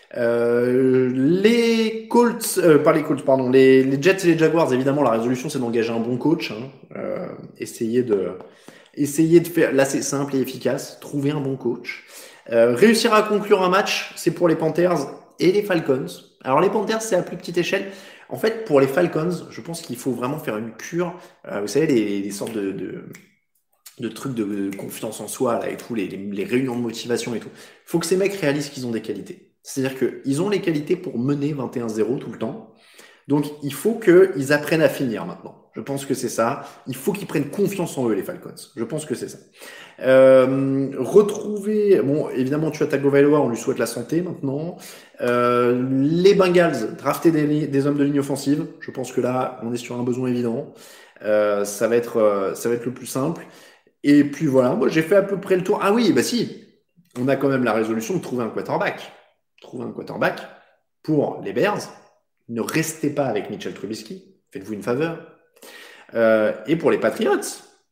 Les Jets et les Jaguars, évidemment, la résolution, c'est d'engager un bon coach. Essayer de faire. Là, c'est simple et efficace. Trouver un bon coach. Réussir à conclure un match, c'est pour les Panthers et les Falcons. Alors les Panthers, c'est à plus petite échelle. En fait, pour les Falcons, je pense qu'il faut vraiment faire une cure. Vous savez, les sortes de trucs de confiance en soi, là, et tout, les réunions de motivation et tout. Il faut que ces mecs réalisent qu'ils ont des qualités. C'est-à-dire qu'ils ont les qualités pour mener 21-0 tout le temps. Donc, il faut qu'ils apprennent à finir maintenant. Je pense que c'est ça. Il faut qu'ils prennent confiance en eux, les Falcons. Je pense que c'est ça. Retrouver... Bon, évidemment, Tua Tagovailoa, on lui souhaite la santé maintenant. Les Bengals, drafter des hommes de ligne offensive. Je pense que là, on est sur un besoin évident. Ça va être le plus simple. Et puis voilà, moi j'ai fait à peu près le tour. Ah oui, si, on a quand même la résolution de trouver un quarterback. Trouver un quarterback pour les Bears. Ne restez pas avec Mitchell Trubisky. Faites-vous une faveur. Et pour les Patriots,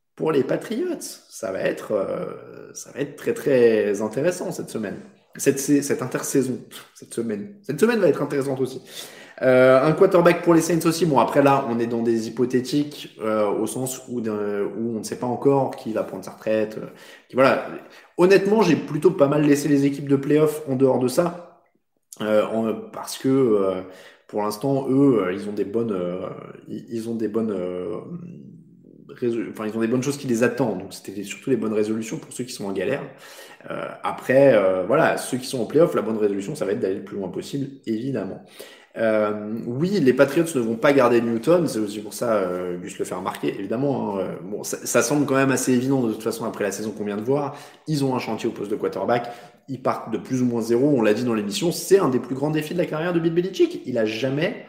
ça va être très très intéressant cette semaine. Cette intersaison, cette semaine va être intéressante aussi. Un quarterback pour les Saints aussi. Bon, après là, on est dans des hypothétiques au sens où on ne sait pas encore qui va prendre sa retraite. Voilà. Honnêtement, j'ai plutôt pas mal laissé les équipes de playoff en dehors de ça, parce que pour l'instant, eux, ils ont des bonnes choses qui les attendent. Donc c'était surtout les bonnes résolutions pour ceux qui sont en galère. Après, voilà, ceux qui sont en playoff, la bonne résolution, ça va être d'aller le plus loin possible, évidemment. Oui, les Patriots ne vont pas garder Newton, c'est aussi pour ça Gus le fait remarquer, évidemment. Bon, ça semble quand même assez évident de toute façon après la saison qu'on vient de voir. Ils ont un chantier au poste de quarterback, ils partent de plus ou moins zéro, on l'a dit dans l'émission, c'est un des plus grands défis de la carrière de Bill Belichick. Il a jamais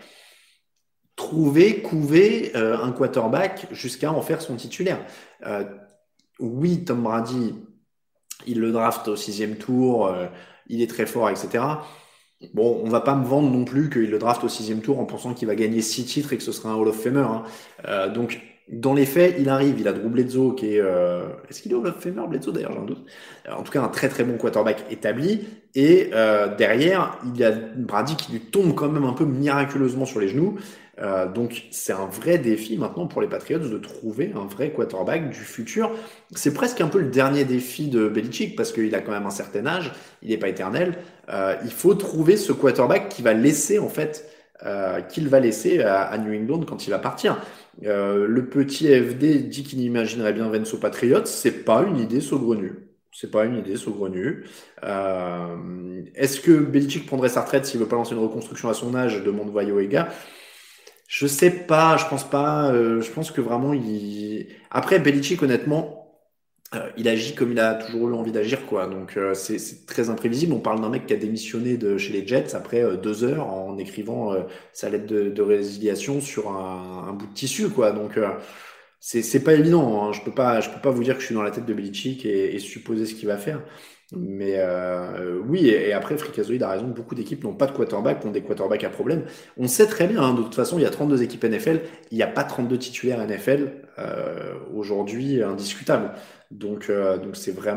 couvé un quarterback jusqu'à en faire son titulaire. Oui, Tom Brady, il le draft au 6e tour, il est très fort, etc. Bon, on va pas me vendre non plus qu'il le draft au 6e tour en pensant qu'il va gagner 6 titres et que ce sera un Hall of Famer. Donc, dans les faits, il arrive, il a Drew Bledsoe qui est... Est-ce qu'il est Hall of Famer, Bledsoe d'ailleurs, j'ai un doute. En tout cas, un très très bon quarterback établi. Et derrière, il y a Brady qui lui tombe quand même un peu miraculeusement sur les genoux. Donc, c'est un vrai défi maintenant pour les Patriots de trouver un vrai quarterback du futur. C'est presque un peu le dernier défi de Belichick parce qu'il a quand même un certain âge, il n'est pas éternel. Il faut trouver ce quarterback qui va laisser en fait, qu'il va laisser à New England quand il va partir. Le petit FD dit qu'il imaginerait bien Vance aux Patriots, c'est pas une idée saugrenue. Est-ce que Belichick prendrait sa retraite s'il veut pas lancer une reconstruction à son âge? Demande Vaio Ega. Je sais pas, je pense pas. Je pense que vraiment, après, Belichick, honnêtement, il agit comme il a toujours eu envie d'agir, quoi. Donc, c'est très imprévisible. On parle d'un mec qui a démissionné de chez les Jets après 2 heures en écrivant sa lettre de résiliation sur un bout de tissu, quoi. Donc, c'est pas évident, hein. Je peux pas vous dire que je suis dans la tête de Belichick et supposer ce qu'il va faire. Mais oui, et après, Frikazoïd a raison, beaucoup d'équipes n'ont pas de quarterback, ont des quarterbacks à problème. On sait très bien, hein, de toute façon, il y a 32 équipes NFL, il n'y a pas 32 titulaires NFL aujourd'hui indiscutable. Donc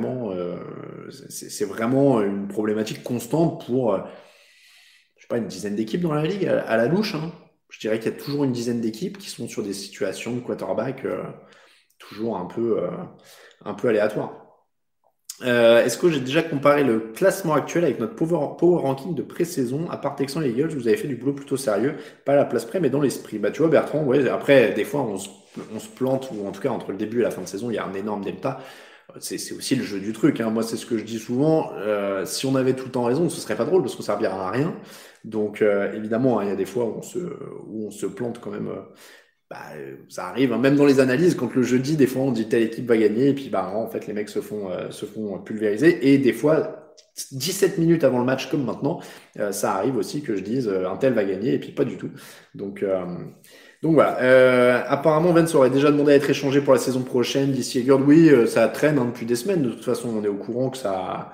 c'est vraiment une problématique constante pour, je sais pas, une dizaine d'équipes dans la ligue à la louche, hein. Je dirais qu'il y a toujours une dizaine d'équipes qui sont sur des situations de quarterback toujours un peu aléatoires. Est-ce que j'ai déjà comparé le classement actuel avec notre power ranking de pré-saison? À part Texans et Eagles, vous avez fait du boulot plutôt sérieux, pas à la place près, mais dans l'esprit. Bah, tu vois, Bertrand, ouais, après, des fois, on se plante, ou en tout cas, entre le début et la fin de saison, il y a un énorme delta. C'est aussi le jeu du truc, hein. Moi, c'est ce que je dis souvent. Si on avait tout le temps raison, ce serait pas drôle parce qu'on servira à rien. Donc, évidemment, hein, il y a des fois où on se plante quand même. Ça arrive, hein. Même dans les analyses, quand le jeudi, des fois, on dit telle équipe va gagner, et puis en fait, les mecs se font pulvériser. Et des fois, 17 minutes avant le match, comme maintenant, ça arrive aussi que je dise un tel va gagner, et puis pas du tout. Donc voilà. Apparemment, Vance aurait déjà demandé à être échangé pour la saison prochaine d'ici Hayward. Oui, ça traîne, hein, depuis des semaines. De toute façon, on est au courant que ça,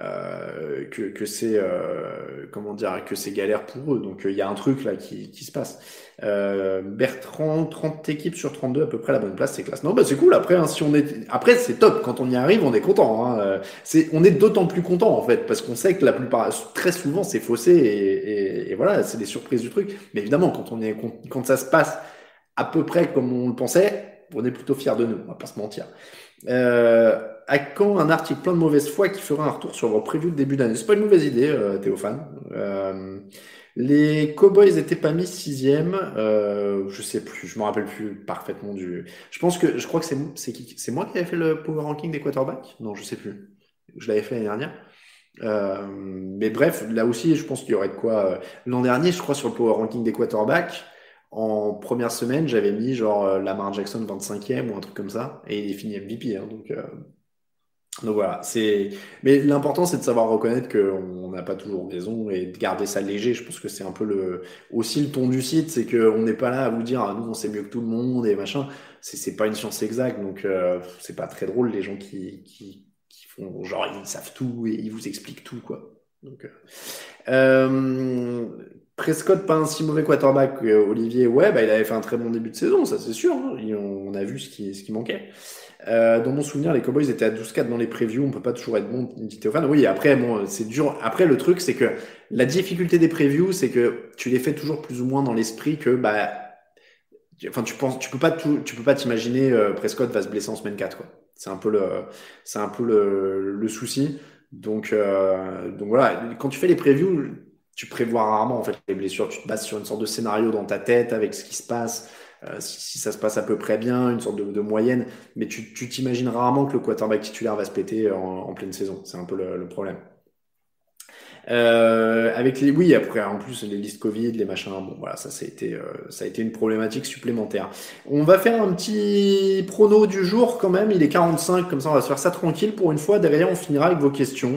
que c'est comment dire, que c'est galère pour eux. Donc il y a un truc là qui se passe. Bertrand, 30 équipes sur 32 à peu près la bonne place, c'est classe. Non, c'est cool. Après, hein, après c'est top. Quand on y arrive, on est content, hein. On est d'autant plus content en fait parce qu'on sait que la plupart, très souvent, c'est faussé et voilà, c'est des surprises du truc. Mais évidemment, quand ça se passe à peu près comme on le pensait, on est plutôt fiers de nous. On va pas se mentir. À quand un article plein de mauvaise foi qui fera un retour sur vos previews de début d'année? C'est pas une mauvaise idée, Théophane. Les Cowboys étaient pas mis 6e. Je sais plus, je me rappelle plus parfaitement je crois que c'est moi qui avais fait le power ranking des quarterbacks. Non, je sais plus. Je l'avais fait l'année dernière. Mais bref, là aussi, je pense qu'il y aurait de quoi. L'an dernier, je crois sur le power ranking des quarterbacks, en première semaine, j'avais mis genre Lamar Jackson 25e ou un truc comme ça, et il est fini MVP, hein, donc voilà, mais l'important c'est de savoir reconnaître qu'on n'a pas toujours raison et de garder ça léger. Je pense que c'est un peu aussi le ton du site, c'est qu'on n'est pas là à vous dire ah, nous on sait mieux que tout le monde et machin. C'est pas une science exacte, donc c'est pas très drôle les gens qui font genre ils savent tout et ils vous expliquent tout, quoi. Donc Prescott pas un si mauvais quarterback, Olivier. Ouais, il avait fait un très bon début de saison, ça c'est sûr, hein. On a vu ce qui manquait. Dans mon souvenir, les Cowboys étaient à 12-4 dans les previews. On peut pas toujours être bon, dit Théophane. Oui, après, bon, c'est dur. Après, le truc, c'est que la difficulté des previews, c'est que tu les fais toujours plus ou moins dans l'esprit que, enfin, tu peux pas t'imaginer Prescott va se blesser en semaine 4, quoi. C'est un peu le souci. Donc voilà. Quand tu fais les previews, tu prévois rarement en fait les blessures. Tu te bases sur une sorte de scénario dans ta tête avec ce qui se passe. Si ça se passe à peu près bien, une sorte de moyenne, mais tu t'imagines rarement que le quarterback titulaire va se péter en pleine saison. C'est un peu le problème. Oui, après, en plus, les listes Covid, les machins, bon, voilà, ça a été une problématique supplémentaire. On va faire un petit prono du jour quand même. Il est 45, comme ça, on va se faire ça tranquille pour une fois. Derrière, on finira avec vos questions,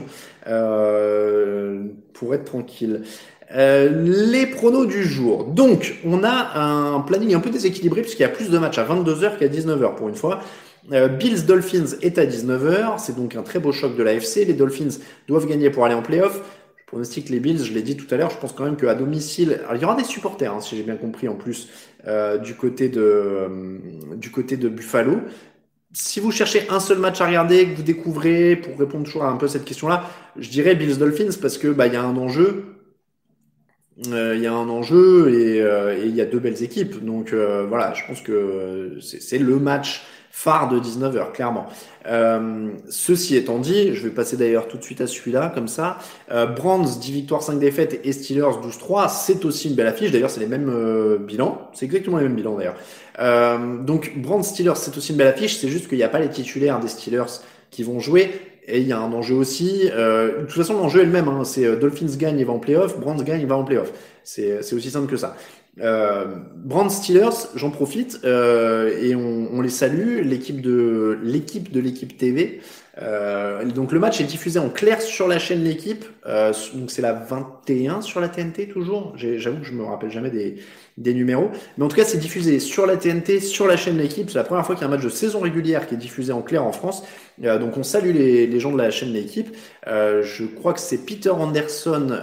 pour être tranquille. Les pronos du jour. Donc, on a un planning un peu déséquilibré puisqu'il y a plus de matchs à 22h qu'à 19h pour une fois. Bills Dolphins est à 19h. C'est donc un très beau choc de l'AFC. Les Dolphins doivent gagner pour aller en playoff. Je pronostique les Bills, je l'ai dit tout à l'heure. Je pense quand même qu'à domicile, alors il y aura des supporters, hein, si j'ai bien compris en plus, du côté de Buffalo. Si vous cherchez un seul match à regarder, que vous découvrez, pour répondre toujours à un peu cette question-là, je dirais Bills Dolphins parce que il y a un enjeu. Il y a un enjeu et il y a deux belles équipes. Donc voilà, je pense que c'est le match phare de 19h, clairement. Ceci étant dit, je vais passer d'ailleurs tout de suite à celui-là, comme ça. Browns, 10 victoires, 5 défaites et Steelers, 12-3. C'est aussi une belle affiche. D'ailleurs, c'est les mêmes bilans. C'est exactement les mêmes bilans, d'ailleurs. Donc, Browns, Steelers, c'est aussi une belle affiche. C'est juste qu'il n'y a pas les titulaires des Steelers qui vont jouer. Et il y a un enjeu aussi. De toute façon, l'enjeu est le même, hein. C'est Dolphins gagne, il va en playoff. Browns gagne, il va en playoff. C'est aussi simple que ça. Brand Steelers, j'en profite et on les salue, l'équipe de l'équipe TV. Donc le match est diffusé en clair sur la chaîne L'équipe. Donc c'est la 21 sur la TNT toujours. J'avoue que je me rappelle jamais des numéros, mais en tout cas c'est diffusé sur la TNT, sur la chaîne L'équipe. C'est la première fois qu'il y a un match de saison régulière qui est diffusé en clair en France. Donc on salue les gens de la chaîne L'équipe. Je crois que c'est Peter Anderson,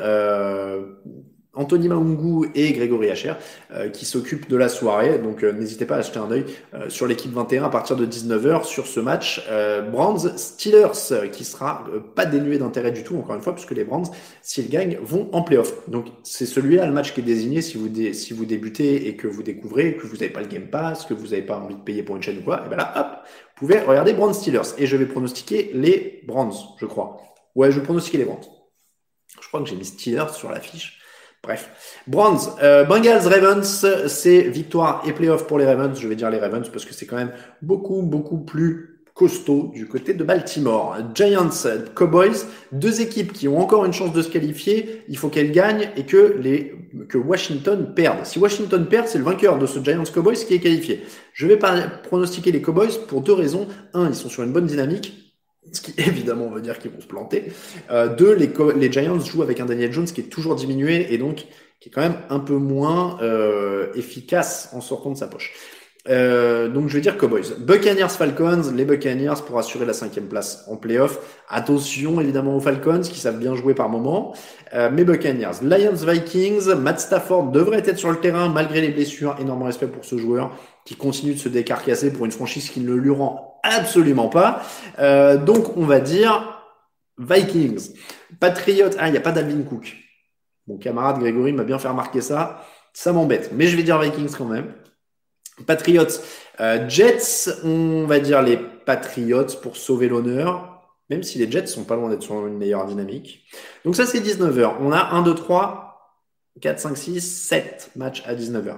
Anthony Maungu et Grégory Hacher qui s'occupent de la soirée. Donc n'hésitez pas à jeter un œil sur l'équipe 21 à partir de 19h sur ce match Browns Steelers qui sera pas dénué d'intérêt du tout, encore une fois, puisque les Browns, s'ils gagnent, vont en playoff. Donc c'est celui-là le match qui est désigné si vous débutez et que vous découvrez, que vous n'avez pas le Game Pass, que vous n'avez pas envie de payer pour une chaîne ou quoi, et ben là, hop, vous pouvez regarder Browns Steelers. Et je vais pronostiquer les Browns, je crois. Ouais, je vais pronostiquer les Browns. Je crois que j'ai mis Steelers sur l'affiche. Bref, Browns, Bengals, Ravens, c'est victoire et playoff pour les Ravens. Je vais dire les Ravens parce que c'est quand même beaucoup plus costaud du côté de Baltimore. Giants, Cowboys, deux équipes qui ont encore une chance de se qualifier. Il faut qu'elles gagnent et que Washington perde. Si Washington perd, c'est le vainqueur de ce Giants Cowboys qui est qualifié. Je vais pas pronostiquer les Cowboys pour deux raisons. Un, ils sont sur une bonne dynamique, ce qui évidemment veut dire qu'ils vont se planter. Deux, les Giants jouent avec un Daniel Jones qui est toujours diminué et donc qui est quand même un peu moins efficace en sortant de sa poche. Donc je vais dire Cowboys. Buccaneers, Falcons, les Buccaneers pour assurer la 5e place en playoff. Attention évidemment aux Falcons qui savent bien jouer par moment. Mais Buccaneers. Lions, Vikings, Matt Stafford devrait être sur le terrain malgré les blessures. Énorme respect pour ce joueur qui continue de se décarcasser pour une franchise qui ne lui rend absolument pas. Donc on va dire Vikings. Patriots, il n'y a pas d'Alvin Cook. Mon camarade Grégory m'a bien fait remarquer ça. Ça m'embête, mais je vais dire Vikings quand même. Patriots, Jets, on va dire les Patriots pour sauver l'honneur, même si les Jets sont pas loin d'être sur une meilleure dynamique. Donc ça c'est 19h. On a 1, 2, 3, 4, 5, 6, 7 matchs à 19h.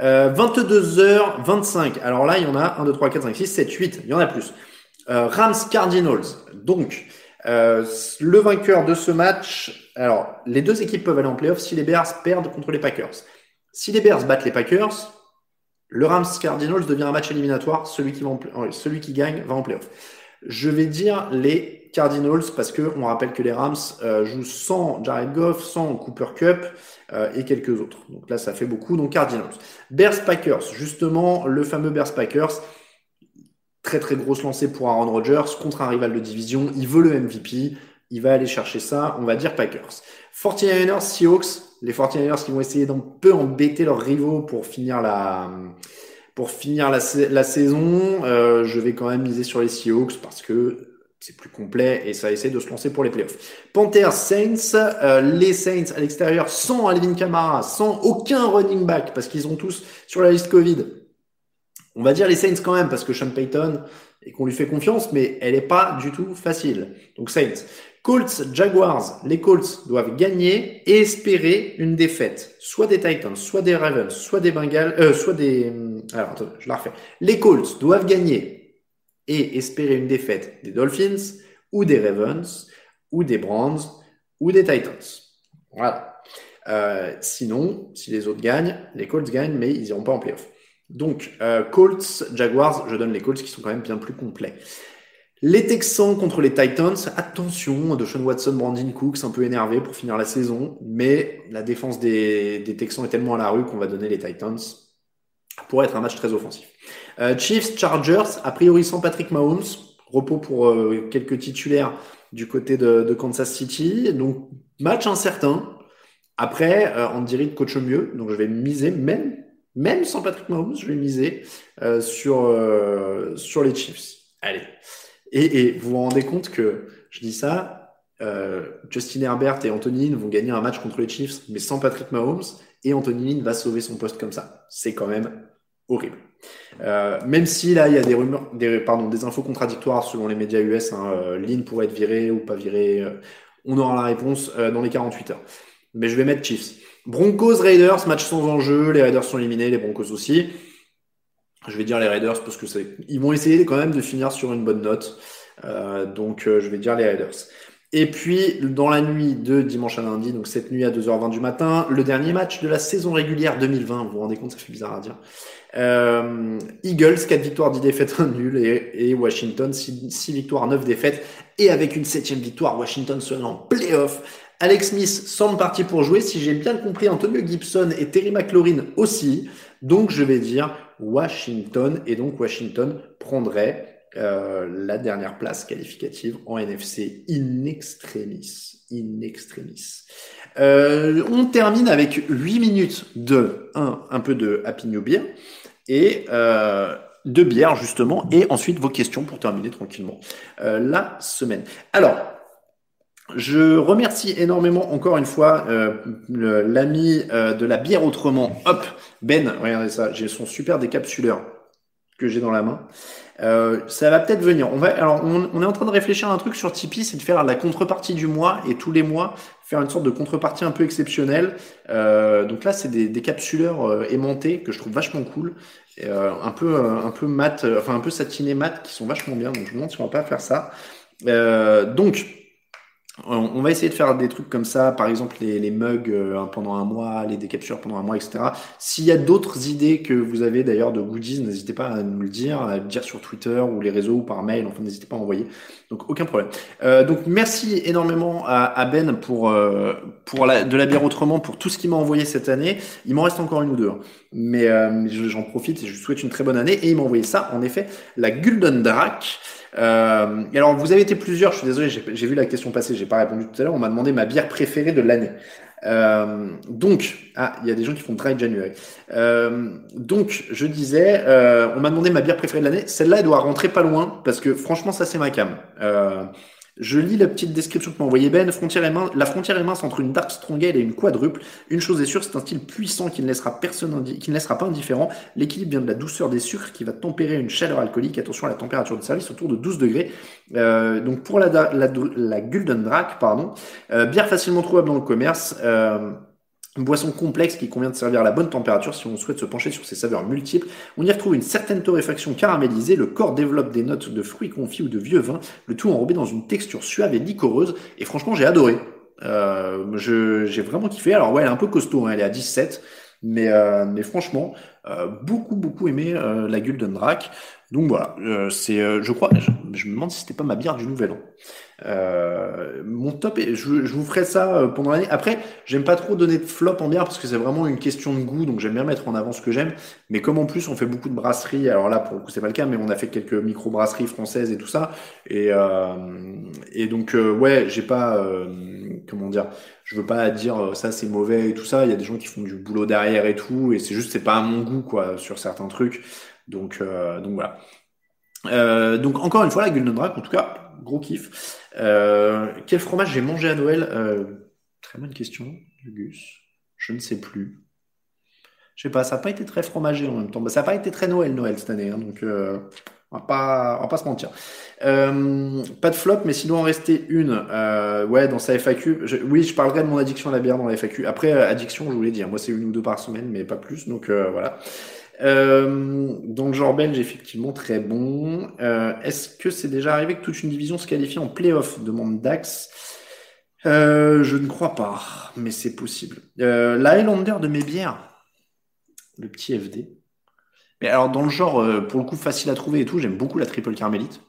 22h25. Alors là, il y en a 1, 2, 3, 4, 5, 6, 7, 8. Il y en a plus. Rams Cardinals. Donc, le vainqueur de ce match, alors les deux équipes peuvent aller en playoff si les Bears perdent contre les Packers. Si les Bears battent les Packers, le Rams Cardinals devient un match éliminatoire. Celui qui gagne va en playoff. Je vais dire les Cardinals parce que on rappelle que les Rams jouent sans Jared Goff, sans Cooper Kupp et quelques autres. Donc là, ça fait beaucoup. Donc Cardinals. Bears Packers, justement, le fameux Bears Packers. Très très grosse lancée pour Aaron Rodgers contre un rival de division. Il veut le MVP. Il va aller chercher ça. On va dire Packers. 49ers, Seahawks. Les 49ers qui vont essayer d'un peu embêter leurs rivaux pour finir la saison. Je vais quand même miser sur les Seahawks parce que c'est plus complet et ça essaie de se lancer pour les playoffs. Panthers, Saints. Les Saints à l'extérieur sans Alvin Kamara, sans aucun running back parce qu'ils sont tous sur la liste Covid. On va dire les Saints quand même parce que Sean Payton et qu'on lui fait confiance, mais elle est pas du tout facile. Donc Saints. Colts, Jaguars. Les Colts doivent gagner et espérer une défaite. Soit des Titans, soit des Ravens, soit des Bengals, alors, attends, je la refais. Les Colts doivent gagner et espérer une défaite des Dolphins, ou des Ravens, ou des Browns, ou des Titans. Voilà. Sinon, si les autres gagnent, les Colts gagnent, mais ils n'iront pas en playoff. Donc, Colts, Jaguars, je donne les Colts qui sont quand même bien plus complets. Les Texans contre les Titans, attention, Deshaun Watson, Brandon Cooks, un peu énervé pour finir la saison, mais la défense des Texans est tellement à la rue qu'on va donner les Titans pour être un match très offensif. Chiefs, Chargers, a priori sans Patrick Mahomes, repos pour quelques titulaires du côté de Kansas City, donc match incertain. Après, Andy Reid coach mieux, donc je vais miser même sans Patrick Mahomes, je vais miser sur les Chiefs. Allez. Et vous vous rendez compte que je dis ça, Justin Herbert et Anthony Lynn vont gagner un match contre les Chiefs, mais sans Patrick Mahomes, et Anthony Lynn va sauver son poste comme ça. C'est quand même horrible. Même si là, il y a des rumeurs, des infos contradictoires selon les médias US, Lynn pourrait être viré ou pas viré. On aura la réponse dans les 48 heures. Mais je vais mettre Chiefs. Broncos, Raiders, match sans enjeu. Les Raiders sont éliminés, les Broncos aussi. Je vais dire les Raiders parce que ils vont essayer quand même de finir sur une bonne note. Donc, je vais dire les Raiders. Et puis, dans la nuit de dimanche à lundi, donc cette nuit à 2h20 du matin, le dernier match de la saison régulière 2020. Vous vous rendez compte, ça fait bizarre à dire. Eagles, 4 victoires, 10 défaites, 1 nul. Et Washington, 6 victoires, 9 défaites. Et avec une 7e victoire, Washington serait en playoff. Alex Smith semble parti pour jouer. Si j'ai bien compris, Antonio Gibson et Terry McLaurin aussi. Donc, je vais dire Washington. Et donc, Washington prendrait la dernière place qualificative en NFC in extremis. On termine avec 8 minutes de un peu de Happy New Beer et de bière justement, et ensuite vos questions pour terminer tranquillement la semaine. Alors, je remercie énormément encore une fois l'ami de la bière autrement, hop, Ben, regardez ça, j'ai son super décapsuleur que j'ai dans la main. Ça va peut-être venir. On est en train de réfléchir à un truc sur Tipeee, c'est de faire la contrepartie du mois et tous les mois faire une sorte de contrepartie un peu exceptionnelle. Donc là, c'est des capsuleurs aimantés que je trouve vachement cool, un peu mat, enfin un peu satiné mat, qui sont vachement bien. Donc je me demande si on va pas faire ça. Donc on va essayer de faire des trucs comme ça, par exemple les mugs pendant un mois, les décapsuleurs pendant un mois, etc. S'il y a d'autres idées que vous avez d'ailleurs de goodies, n'hésitez pas à nous le dire, sur Twitter ou les réseaux ou par mail, enfin n'hésitez pas à envoyer. Donc aucun problème. Donc merci énormément à Ben pour de la bière autrement, pour tout ce qu'il m'a envoyé cette année. Il m'en reste encore une ou deux, hein. Mais j'en profite et je lui souhaite une très bonne année. Et il m'a envoyé ça, en effet, la Gulden Draak. Alors vous avez été plusieurs, je suis désolé, j'ai vu la question passer, j'ai pas répondu tout à l'heure. On m'a demandé ma bière préférée de l'année. Donc, il y a des gens qui font Dry January. Donc, je disais, on m'a demandé ma bière préférée de l'année. Celle-là, elle doit rentrer pas loin parce que franchement, ça c'est ma cam. Je lis la petite description que m'a envoyé Ben. La frontière est mince entre une Dark Strong Ale et une quadruple. Une chose est sûre, c'est un style puissant qui ne laissera pas indifférent. L'équilibre vient de la douceur des sucres qui va tempérer une chaleur alcoolique. Attention à la température de service autour de 12 degrés. Donc pour la Gulden Draak, bière facilement trouvable dans le commerce. Une boisson complexe qui convient de servir à la bonne température si on souhaite se pencher sur ses saveurs multiples. On y retrouve une certaine torréfaction caramélisée. Le corps développe des notes de fruits confits ou de vieux vin, le tout enrobé dans une texture suave et liquoreuse. Et franchement, j'ai adoré. J'ai vraiment kiffé. Alors ouais, elle est un peu costaud, hein, elle est à 17. Mais franchement, beaucoup aimé la Gulden Draak. Donc voilà, je crois, je me demande si c'était pas ma bière du Nouvel An. Mon top, je vous ferai ça pendant l'année. Après, j'aime pas trop donner de flop en bière parce que c'est vraiment une question de goût, donc j'aime bien mettre en avant ce que j'aime. Mais comme en plus on fait beaucoup de brasseries, alors là pour le coup c'est pas le cas, mais on a fait quelques micro-brasseries françaises et tout ça. Et donc ouais, j'ai pas, comment dire, je veux pas dire ça c'est mauvais et tout ça. Il y a des gens qui font du boulot derrière et tout, et c'est pas à mon goût quoi sur certains trucs. Donc voilà. Donc encore une fois la Gulden Draak, en tout cas gros kiff. Quel fromage j'ai mangé à Noël? Très bonne question, Gus. Je ne sais plus. Je sais pas, ça n'a pas été très fromagé en même temps. Ça n'a pas été très Noël cette année, hein, donc on va pas se mentir. Pas de flop, mais s'il doit en rester une, ouais, dans sa FAQ. Oui, je parlerai de mon addiction à la bière dans la FAQ. Après, addiction, je voulais dire, moi c'est 1 ou 2 par semaine, mais pas plus, donc voilà. Dans le genre belge, effectivement, très bon. Est-ce que c'est déjà arrivé que toute une division se qualifie en play-off? Demande Dax. Je ne crois pas, mais c'est possible. La Highlander de mes bières, le petit FD. Mais alors, dans le genre, pour le coup, facile à trouver et tout, j'aime beaucoup la triple carmélite.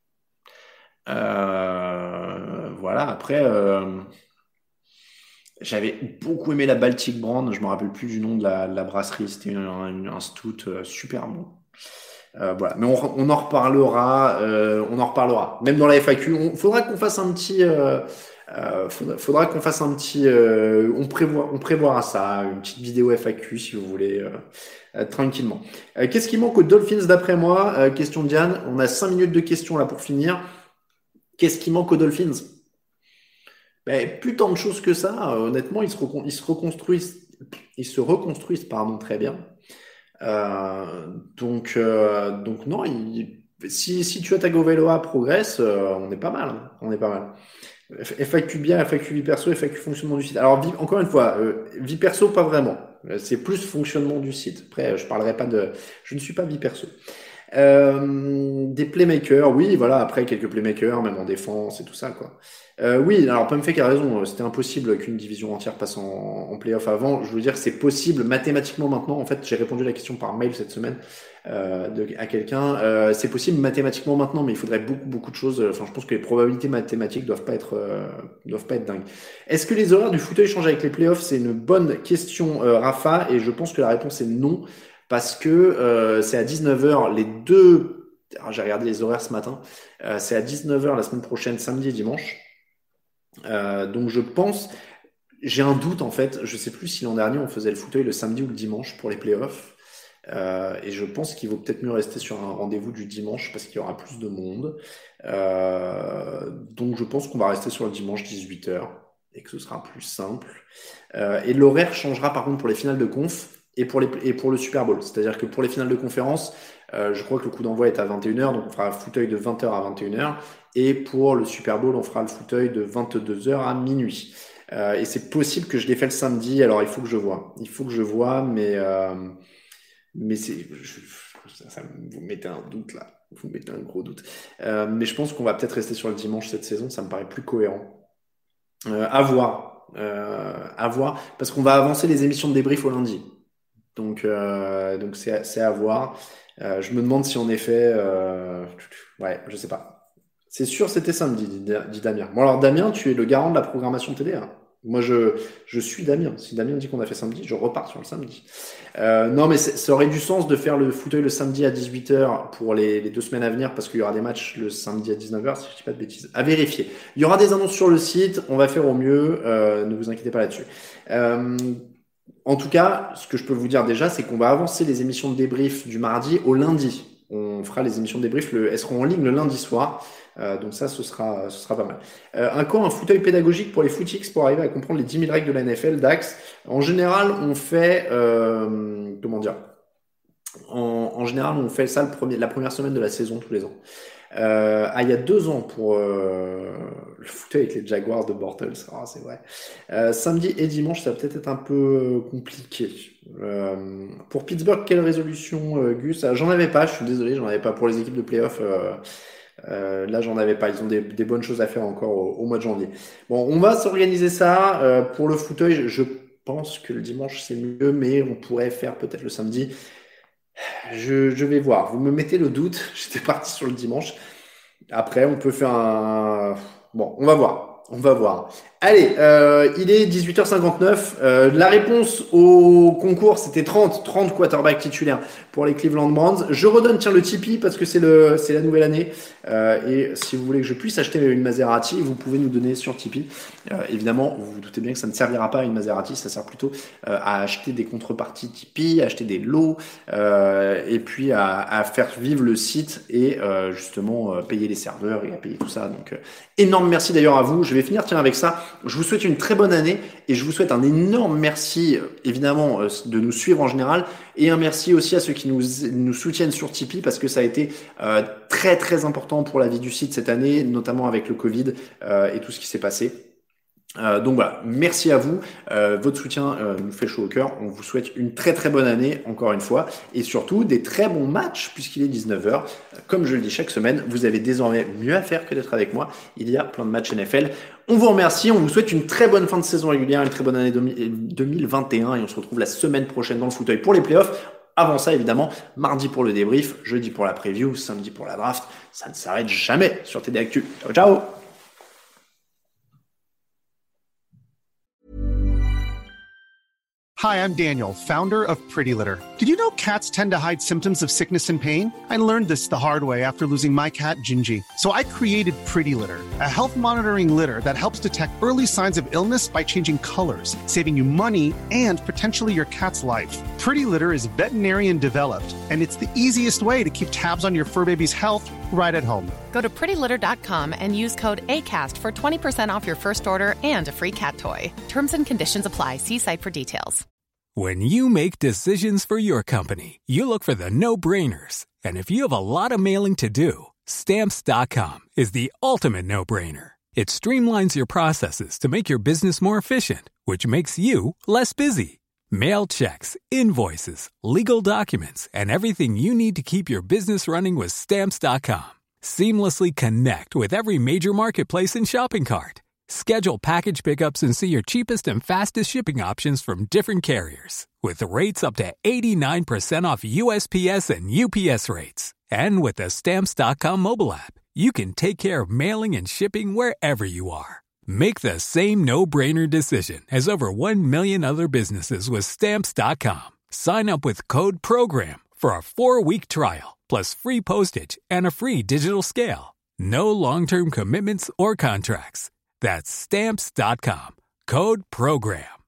Voilà, après... J'avais beaucoup aimé la Baltic Brand, je me rappelle plus du nom de la brasserie, c'était un stout super bon. Voilà, mais on en reparlera, Même dans la FAQ, faudra qu'on fasse un petit, on prévoira ça, une petite vidéo FAQ si vous voulez, tranquillement. Qu'est-ce qui manque aux Dolphins d'après moi? Question de Diane. On a 5 minutes de questions là pour finir. Qu'est-ce qui manque aux Dolphins? Plus tant de choses que ça, honnêtement, ils se reconstruisent très bien. Donc non, si Tua Tagovailoa progresse, on est pas mal, hein, on est pas mal. FAQ bien, FAQ vie perso, FAQ fonctionnement du site. Alors encore une fois, vie perso pas vraiment. C'est plus fonctionnement du site. Après, je ne suis pas vie perso. Des playmakers, oui, voilà, après quelques playmakers, même en défense et tout ça, quoi. Oui, alors Pumfake a raison, c'était impossible qu'une division entière passe en playoff avant. Je veux dire, c'est possible mathématiquement maintenant. En fait, j'ai répondu à la question par mail cette semaine à quelqu'un. C'est possible mathématiquement maintenant, mais il faudrait beaucoup de choses. Enfin, je pense que les probabilités mathématiques doivent pas être dingues. Est-ce que les horaires du fauteuil changent avec les playoffs? C'est une bonne question, Rafa, et je pense que la réponse est non, parce que c'est à 19h les deux. Alors, j'ai regardé les horaires ce matin. C'est à 19h la semaine prochaine, samedi et dimanche. Donc je pense, j'ai un doute en fait, je sais plus si l'an dernier on faisait le fauteuil le samedi ou le dimanche pour les playoffs, et je pense qu'il vaut peut-être mieux rester sur un rendez-vous du dimanche parce qu'il y aura plus de monde, donc je pense qu'on va rester sur le dimanche 18h et que ce sera plus simple, et l'horaire changera par contre pour les finales de conf et pour le Super Bowl, c'est-à-dire que pour les finales de conférence, je crois que le coup d'envoi est à 21h, donc on fera un fauteuil de 20h à 21h. Et pour le Super Bowl, on fera le fauteuil de 22h à minuit. Et c'est possible que je l'ai fait le samedi, alors il faut que je vois. Mais vous mettez un doute là. Vous mettez un gros doute. Mais je pense qu'on va peut-être rester sur le dimanche cette saison, ça me paraît plus cohérent. À voir. Parce qu'on va avancer les émissions de débrief au lundi. Donc c'est à voir. Je me demande si en effet, ouais, je sais pas. C'est sûr, c'était samedi, dit Damien. Bon alors Damien, tu es le garant de la programmation télé. Hein. Moi, je suis Damien. Si Damien dit qu'on a fait samedi, je repars sur le samedi. Non, mais ça aurait du sens de faire le fauteuil le samedi à 18h pour les 2 semaines à venir, parce qu'il y aura des matchs le samedi à 19h, si je dis pas de bêtises. À vérifier. Il y aura des annonces sur le site, on va faire au mieux, ne vous inquiétez pas là-dessus. En tout cas, ce que je peux vous dire déjà, c'est qu'on va avancer les émissions de débrief du mardi au lundi. On fera les émissions de débrief, elles seront en ligne le lundi soir. Donc ça, ce sera pas mal. Un fauteuil pédagogique pour les footix pour arriver à comprendre les 10 000 règles de la NFL, Dax. En général, on fait, en général, on fait ça la première semaine de la saison tous les ans. Il y a 2 ans pour le fauteuil avec les Jaguars de Bortles, c'est vrai. Samedi et dimanche, ça va peut-être être un peu compliqué. Pour Pittsburgh, quelle résolution, Gus? J'en avais pas, je suis désolé, j'en avais pas pour les équipes de playoff. Là, j'en avais pas. Ils ont des bonnes choses à faire encore au mois de janvier. Bon, on va s'organiser ça. Pour le fauteuil, je pense que le dimanche c'est mieux, mais on pourrait faire peut-être le samedi. Je vais voir. Vous me mettez le doute. J'étais parti sur le dimanche. Après, on peut faire Bon, on va voir. Allez, il est 18h59. La réponse au concours, c'était 30 quarterbacks titulaires pour les Cleveland Browns. Je redonne, le Tipeee parce que c'est la nouvelle année. Et si vous voulez que je puisse acheter une Maserati, vous pouvez nous donner sur Tipeee. Évidemment, vous vous doutez bien que ça ne servira pas à une Maserati, ça sert plutôt à acheter des contreparties Tipeee, à acheter des lots, et puis à faire vivre le site et justement payer les serveurs et à payer tout ça. Donc, énorme merci d'ailleurs à vous. Je vais finir avec ça. Je vous souhaite une très bonne année et je vous souhaite un énorme merci, évidemment, de nous suivre en général, et un merci aussi à ceux qui nous soutiennent sur Tipeee, parce que ça a été très très important pour la vie du site cette année, notamment avec le Covid et tout ce qui s'est passé. Donc voilà, merci à vous, votre soutien nous fait chaud au cœur. On vous souhaite une très très bonne année encore une fois, et surtout des très bons matchs puisqu'il est 19h. Comme je le dis chaque semaine, vous avez désormais mieux à faire que d'être avec moi. Il y a plein de matchs NFL. On vous remercie, on vous souhaite une très bonne fin de saison régulière, une très bonne année 2021, et on se retrouve la semaine prochaine dans le fauteuil pour les playoffs. Avant ça, évidemment, mardi pour le débrief, jeudi pour la preview, samedi pour la draft. Ça ne s'arrête jamais sur TD Actu. Ciao, ciao! Hi, I'm Daniel, founder of Pretty Litter. Did you know cats tend to hide symptoms of sickness and pain? I learned this the hard way after losing my cat, Gingy. So I created Pretty Litter, a health monitoring litter that helps detect early signs of illness by changing colors, saving you money and potentially your cat's life. Pretty Litter is veterinarian developed, and it's the easiest way to keep tabs on your fur baby's health right at home. Go to prettylitter.com and use code ACAST for 20% off your first order and a free cat toy. Terms and conditions apply. See site for details. When you make decisions for your company, you look for the no-brainers. And if you have a lot of mailing to do, Stamps.com is the ultimate no-brainer. It streamlines your processes to make your business more efficient, which makes you less busy. Mail checks, invoices, legal documents, and everything you need to keep your business running with Stamps.com. Seamlessly connect with every major marketplace and shopping cart. Schedule package pickups and see your cheapest and fastest shipping options from different carriers, with rates up to 89% off USPS and UPS rates. And with the Stamps.com mobile app, you can take care of mailing and shipping wherever you are. Make the same no-brainer decision as over 1 million other businesses with Stamps.com. Sign up with code PROGRAM for a 4-week trial, plus free postage and a free digital scale. No long-term commitments or contracts. That's Stamps.com. Code PROGRAM.